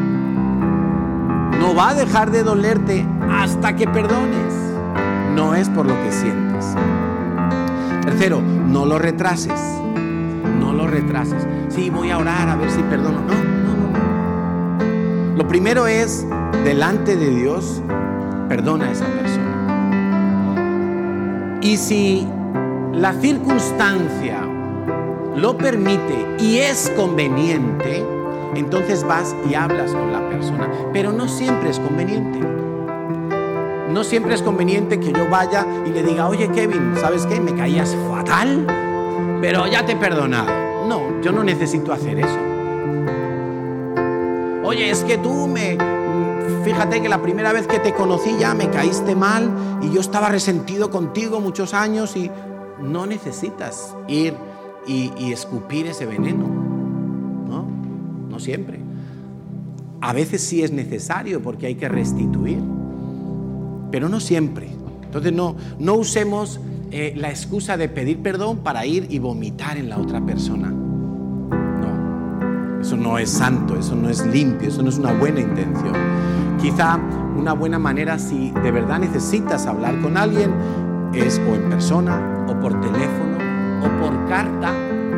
No va a dejar de dolerte hasta que perdones. No es por lo que sientes. Tercero, no lo retrases. No lo retrases. Sí, voy a orar a ver si perdono. No. Lo primero es, delante de Dios, perdona a esa persona. Y si la circunstancia lo permite y es conveniente, entonces vas y hablas con la persona. Pero no siempre es conveniente. No siempre es conveniente que yo vaya y le diga, oye Kevin, ¿sabes qué? Me caías fatal, pero ya te he perdonado. No, yo no necesito hacer eso. Oye, es que fíjate que la primera vez que te conocí ya me caíste mal y yo estaba resentido contigo muchos años, y no necesitas ir y escupir ese veneno. No siempre. A veces sí es necesario porque hay que restituir, pero no siempre. Entonces no usemos la excusa de pedir perdón para ir y vomitar en la otra persona. No, eso no es santo, eso no es limpio, eso no es una buena intención. Quizá una buena manera, si de verdad necesitas hablar con alguien, es o en persona, o por teléfono, o por carta,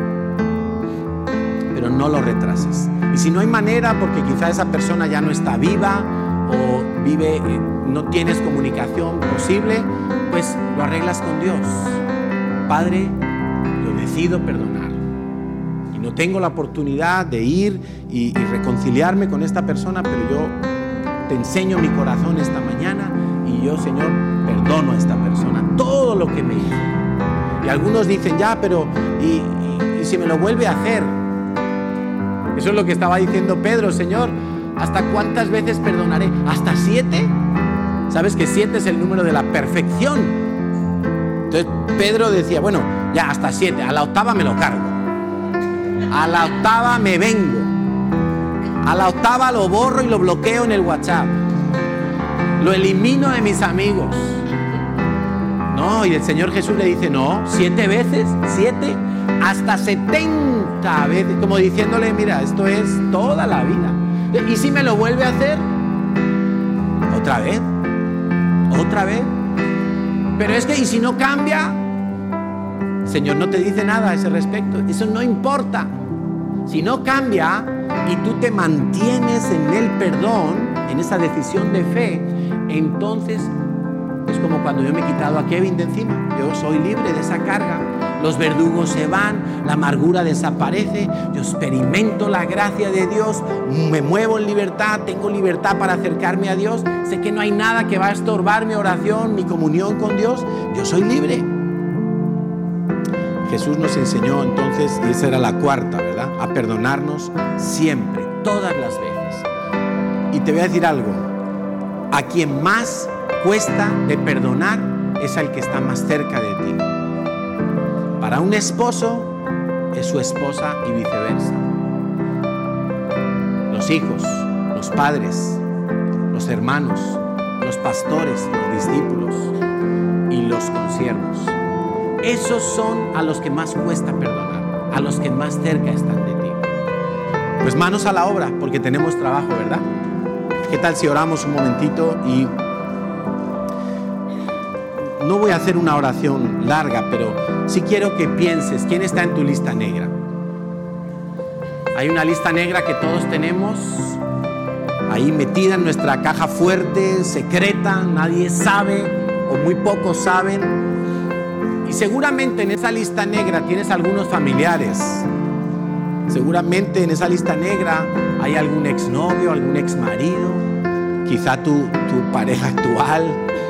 pero no lo retrases. Y si no hay manera, porque quizá esa persona ya no está viva o vive, no tienes comunicación posible, pues lo arreglas con Dios. Padre, yo decido perdonar y no tengo la oportunidad de ir y reconciliarme con esta persona, pero yo te enseño mi corazón esta mañana y yo, Señor, perdono a esta persona todo lo que me hizo. Y algunos dicen, ya, pero ¿y si me lo vuelve a hacer? Eso es lo que estaba diciendo Pedro. Señor, ¿hasta cuántas veces perdonaré? ¿Hasta 7? ¿Sabes que 7 es el número de la perfección? Entonces Pedro decía, bueno, ya hasta 7, a la 8ª me lo cargo, a la 8ª me vengo, a la 8ª lo borro y lo bloqueo en el WhatsApp, lo elimino de mis amigos. No, y el Señor Jesús le dice, no, 7 veces, 7, hasta 70 veces, como diciéndole, mira, esto es toda la vida. ¿Y si me lo vuelve a hacer? ¿Otra vez? Pero es que, ¿y si no cambia? El Señor no te dice nada a ese respecto. Eso no importa. Si no cambia y tú te mantienes en el perdón, en esa decisión de fe, entonces es como cuando yo me he quitado a Kevin de encima. Yo soy libre de esa carga los verdugos se van, la amargura desaparece, yo experimento la gracia de Dios, me muevo en libertad, tengo libertad para acercarme a Dios, sé que no hay nada que va a estorbar mi oración, mi comunión con Dios, yo soy libre. Jesús nos enseñó entonces, y esa era la cuarta, ¿verdad?, a perdonarnos siempre, todas las veces. Y te voy a decir algo, a quien más cuesta de perdonar es al que está más cerca de ti. Para un esposo es su esposa y viceversa. Los hijos, los padres, los hermanos, los pastores, los discípulos y los consiervos. Esos son a los que más cuesta perdonar, a los que más cerca están de ti. Pues manos a la obra, porque tenemos trabajo, ¿verdad? ¿Qué tal si oramos un momentito? Y no voy a hacer una oración larga, pero sí quiero que pienses, ¿quién está en tu lista negra? Hay una lista negra que todos tenemos, ahí metida en nuestra caja fuerte, secreta, nadie sabe o muy pocos saben. Y seguramente en esa lista negra tienes algunos familiares. Seguramente en esa lista negra hay algún exnovio, algún exmarido, quizá tu pareja actual,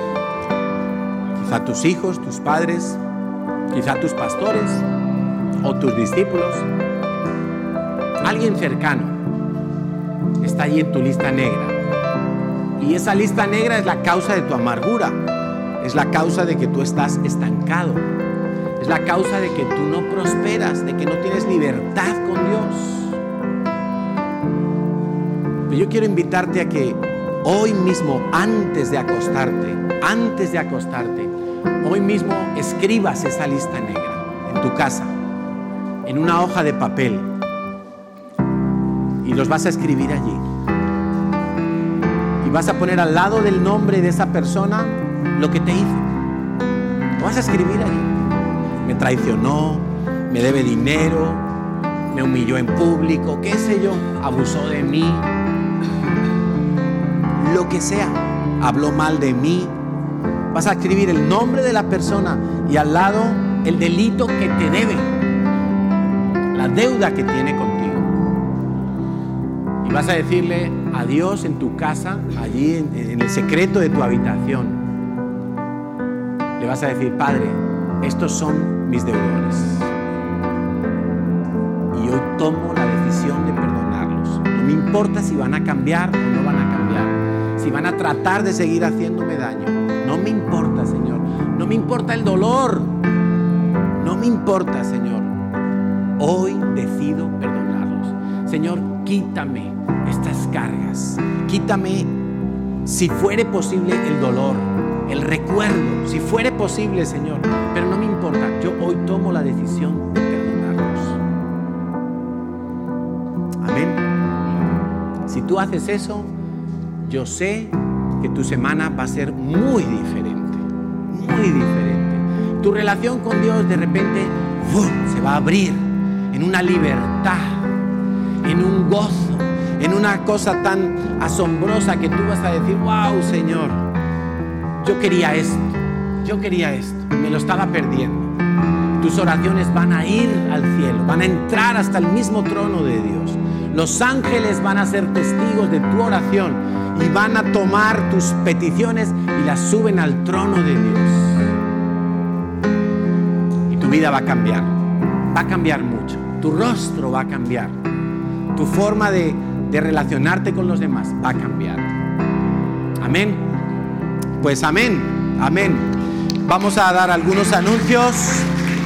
quizá tus hijos, tus padres, quizá tus pastores o tus discípulos. Alguien cercano está allí en tu lista negra. Y esa lista negra es la causa de tu amargura. Es la causa de que tú estás estancado. Es la causa de que tú no prosperas, de que no tienes libertad con Dios. Pero yo quiero invitarte a que hoy mismo, antes de acostarte, hoy mismo escribas esa lista negra en tu casa, en una hoja de papel, y los vas a escribir allí. Y vas a poner al lado del nombre de esa persona lo que te hizo. Lo vas a escribir allí. Me traicionó, me debe dinero, me humilló en público, qué sé yo, abusó de mí, lo que sea, habló mal de mí. Vas a escribir el nombre de la persona y al lado el delito que te debe, la deuda que tiene contigo. Y vas a decirle a Dios en tu casa, allí en el secreto de tu habitación. Le vas a decir: Padre, estos son mis deudores. Y hoy tomo la decisión de perdonarlos. No me importa si van a cambiar o no van a cambiar. Si van a tratar de seguir haciéndome daño. No me importa, Señor. No me importa el dolor. No me importa, Señor. Hoy decido perdonarlos. Señor, quítame estas cargas. Quítame, si fuere posible, el dolor, el recuerdo, si fuere posible, Señor. Pero no me importa. Yo hoy tomo la decisión de perdonarlos. Amén. Si tú haces eso, yo sé que tu semana va a ser muy diferente. Muy diferente. Tu relación con Dios de repente se va a abrir en una libertad, en un gozo, en una cosa tan asombrosa que tú vas a decir: wow, Señor, yo quería esto, me lo estaba perdiendo. Tus oraciones van a ir al cielo, van a entrar hasta el mismo trono de Dios. Los ángeles van a ser testigos de tu oración y van a tomar tus peticiones y las suben al trono de Dios. Y tu vida va a cambiar mucho. Tu rostro va a cambiar. Tu forma de relacionarte con los demás va a cambiar. Amén. Pues amén. Vamos a dar algunos anuncios.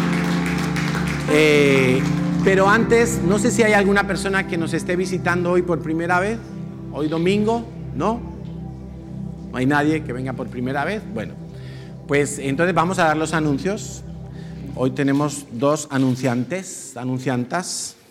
Pero antes, no sé si hay alguna persona que nos esté visitando hoy por primera vez. Hoy domingo, ¿no? No hay nadie que venga por primera vez. Bueno, pues entonces vamos a dar los anuncios. Hoy tenemos dos anunciantas.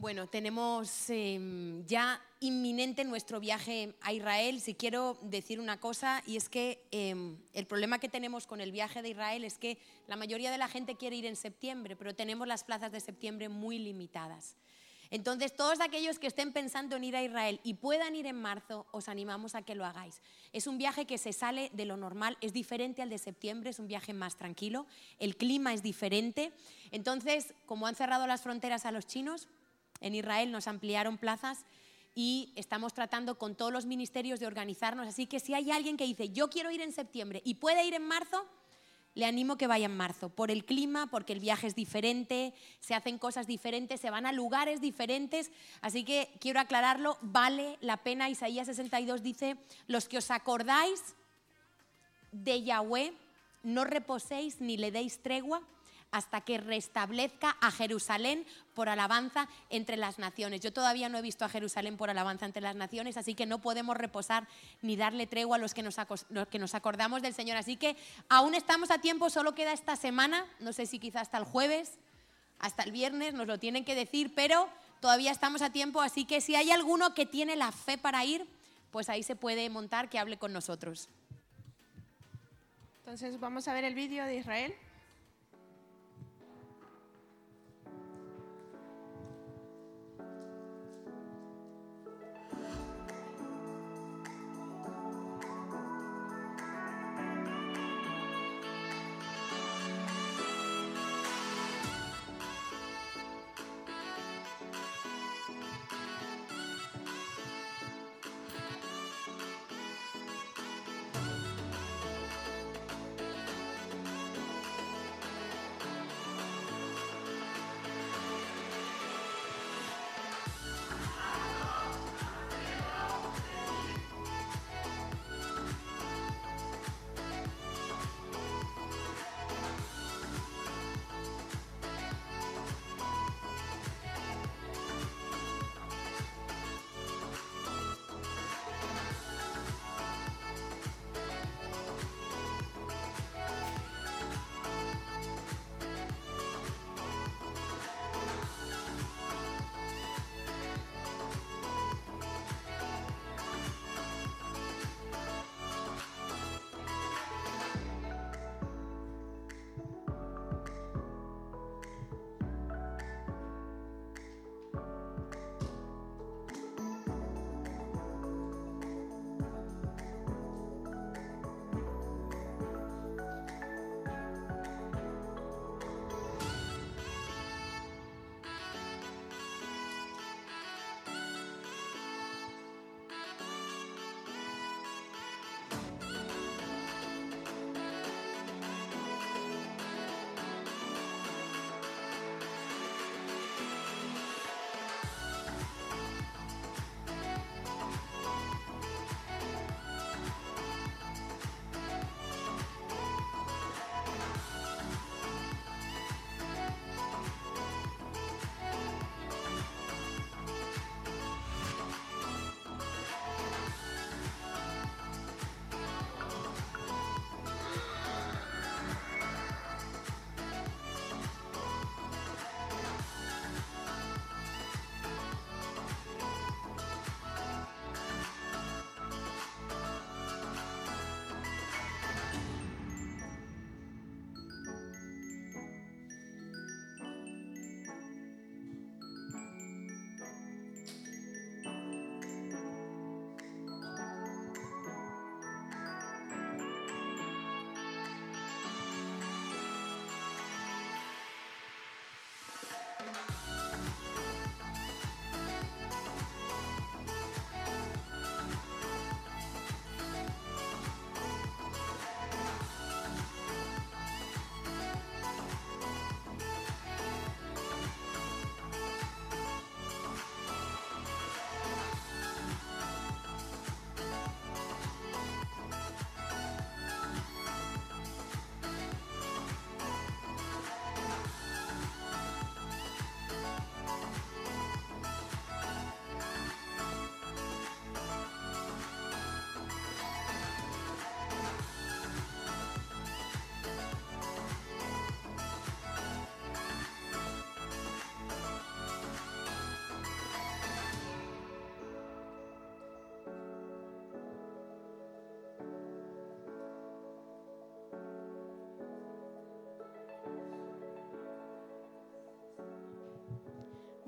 Bueno, tenemos ya inminente nuestro viaje a Israel. Si quiero decir una cosa, y es que el problema que tenemos con el viaje de Israel es que la mayoría de la gente quiere ir en septiembre, pero tenemos las plazas de septiembre muy limitadas. Entonces, todos aquellos que estén pensando en ir a Israel y puedan ir en marzo, os animamos a que lo hagáis. Es un viaje que se sale de lo normal, es diferente al de septiembre, es un viaje más tranquilo, el clima es diferente. Entonces, como han cerrado las fronteras a los chinos, en Israel nos ampliaron plazas y estamos tratando con todos los ministerios de organizarnos. Así que si hay alguien que dice, yo quiero ir en septiembre y puede ir en marzo, le animo que vaya en marzo, por el clima, porque el viaje es diferente, se hacen cosas diferentes, se van a lugares diferentes. Así que quiero aclararlo, vale la pena. Isaías 62 dice, los que os acordáis de Yahweh, no reposéis ni le deis tregua hasta que restablezca a Jerusalén por alabanza entre las naciones. Yo todavía no he visto a Jerusalén por alabanza entre las naciones, así que no podemos reposar ni darle tregua a los que nos acordamos del Señor. Así que aún estamos a tiempo, solo queda esta semana, no sé si quizá hasta el jueves, hasta el viernes, nos lo tienen que decir, pero todavía estamos a tiempo, así que si hay alguno que tiene la fe para ir, pues ahí se puede montar, que hable con nosotros. Entonces vamos a ver el vídeo de Israel.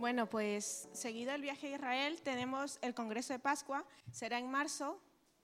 Bueno, pues seguido el viaje a Israel tenemos el Congreso de Pascua, será en marzo,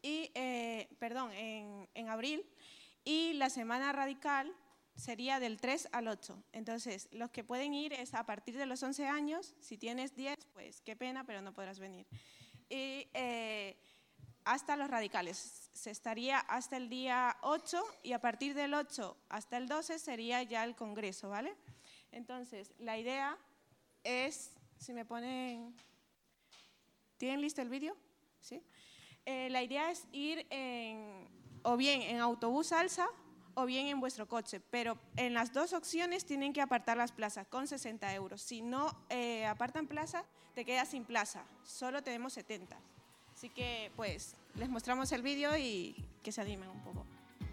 en abril, y la Semana Radical sería del 3 al 8. Entonces, los que pueden ir es a partir de los 11 años, si tienes 10, pues qué pena, pero no podrás venir. Y hasta los radicales, se estaría hasta el día 8 y a partir del 8 hasta el 12 sería ya el Congreso, ¿vale? Entonces, la idea es, si me ponen, ¿tienen listo el vídeo? ¿Sí? La idea es ir o bien en autobús alsa o bien en vuestro coche, pero en las dos opciones tienen que apartar las plazas con 60 euros. Si no apartan plaza, te quedas sin plaza, solo tenemos 70. Así que, pues, les mostramos el vídeo y que se animen un poco.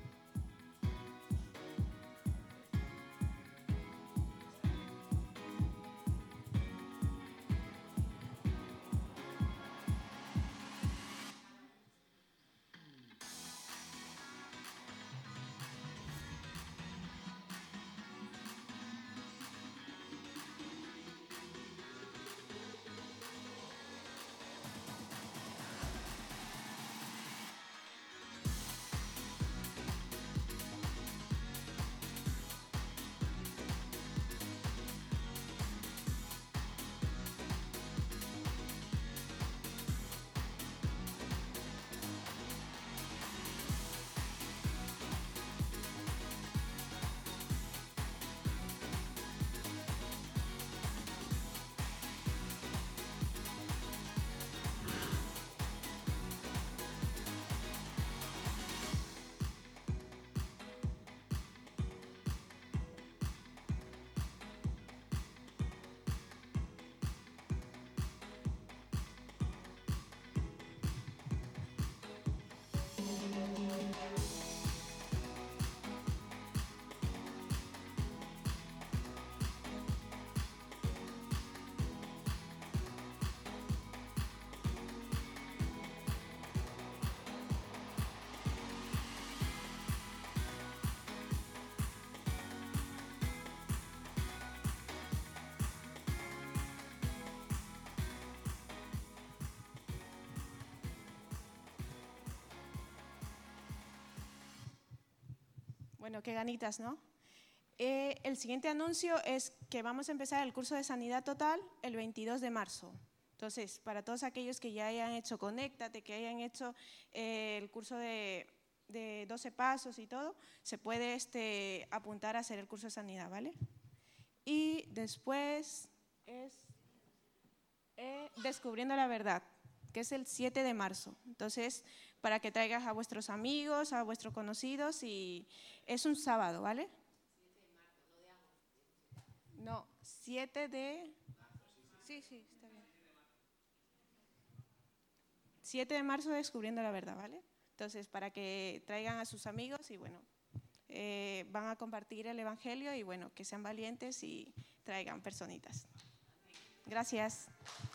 Bueno, qué ganitas, ¿no? El siguiente anuncio es que vamos a empezar el curso de Sanidad Total el 22 de marzo. Entonces, para todos aquellos que ya hayan hecho Conéctate, que hayan hecho el curso de 12 pasos y todo, se puede apuntar a hacer el curso de Sanidad, ¿vale? Y después es Descubriendo la Verdad, que es el 7 de marzo. Entonces, para que traigas a vuestros amigos, a vuestros conocidos, y es un sábado, ¿vale? 7 de marzo, no de agosto. No, 7 de... Sí, está bien. 7 de marzo Descubriendo la Verdad, ¿vale? Entonces, para que traigan a sus amigos y bueno, van a compartir el Evangelio y bueno, que sean valientes y traigan personitas. Gracias.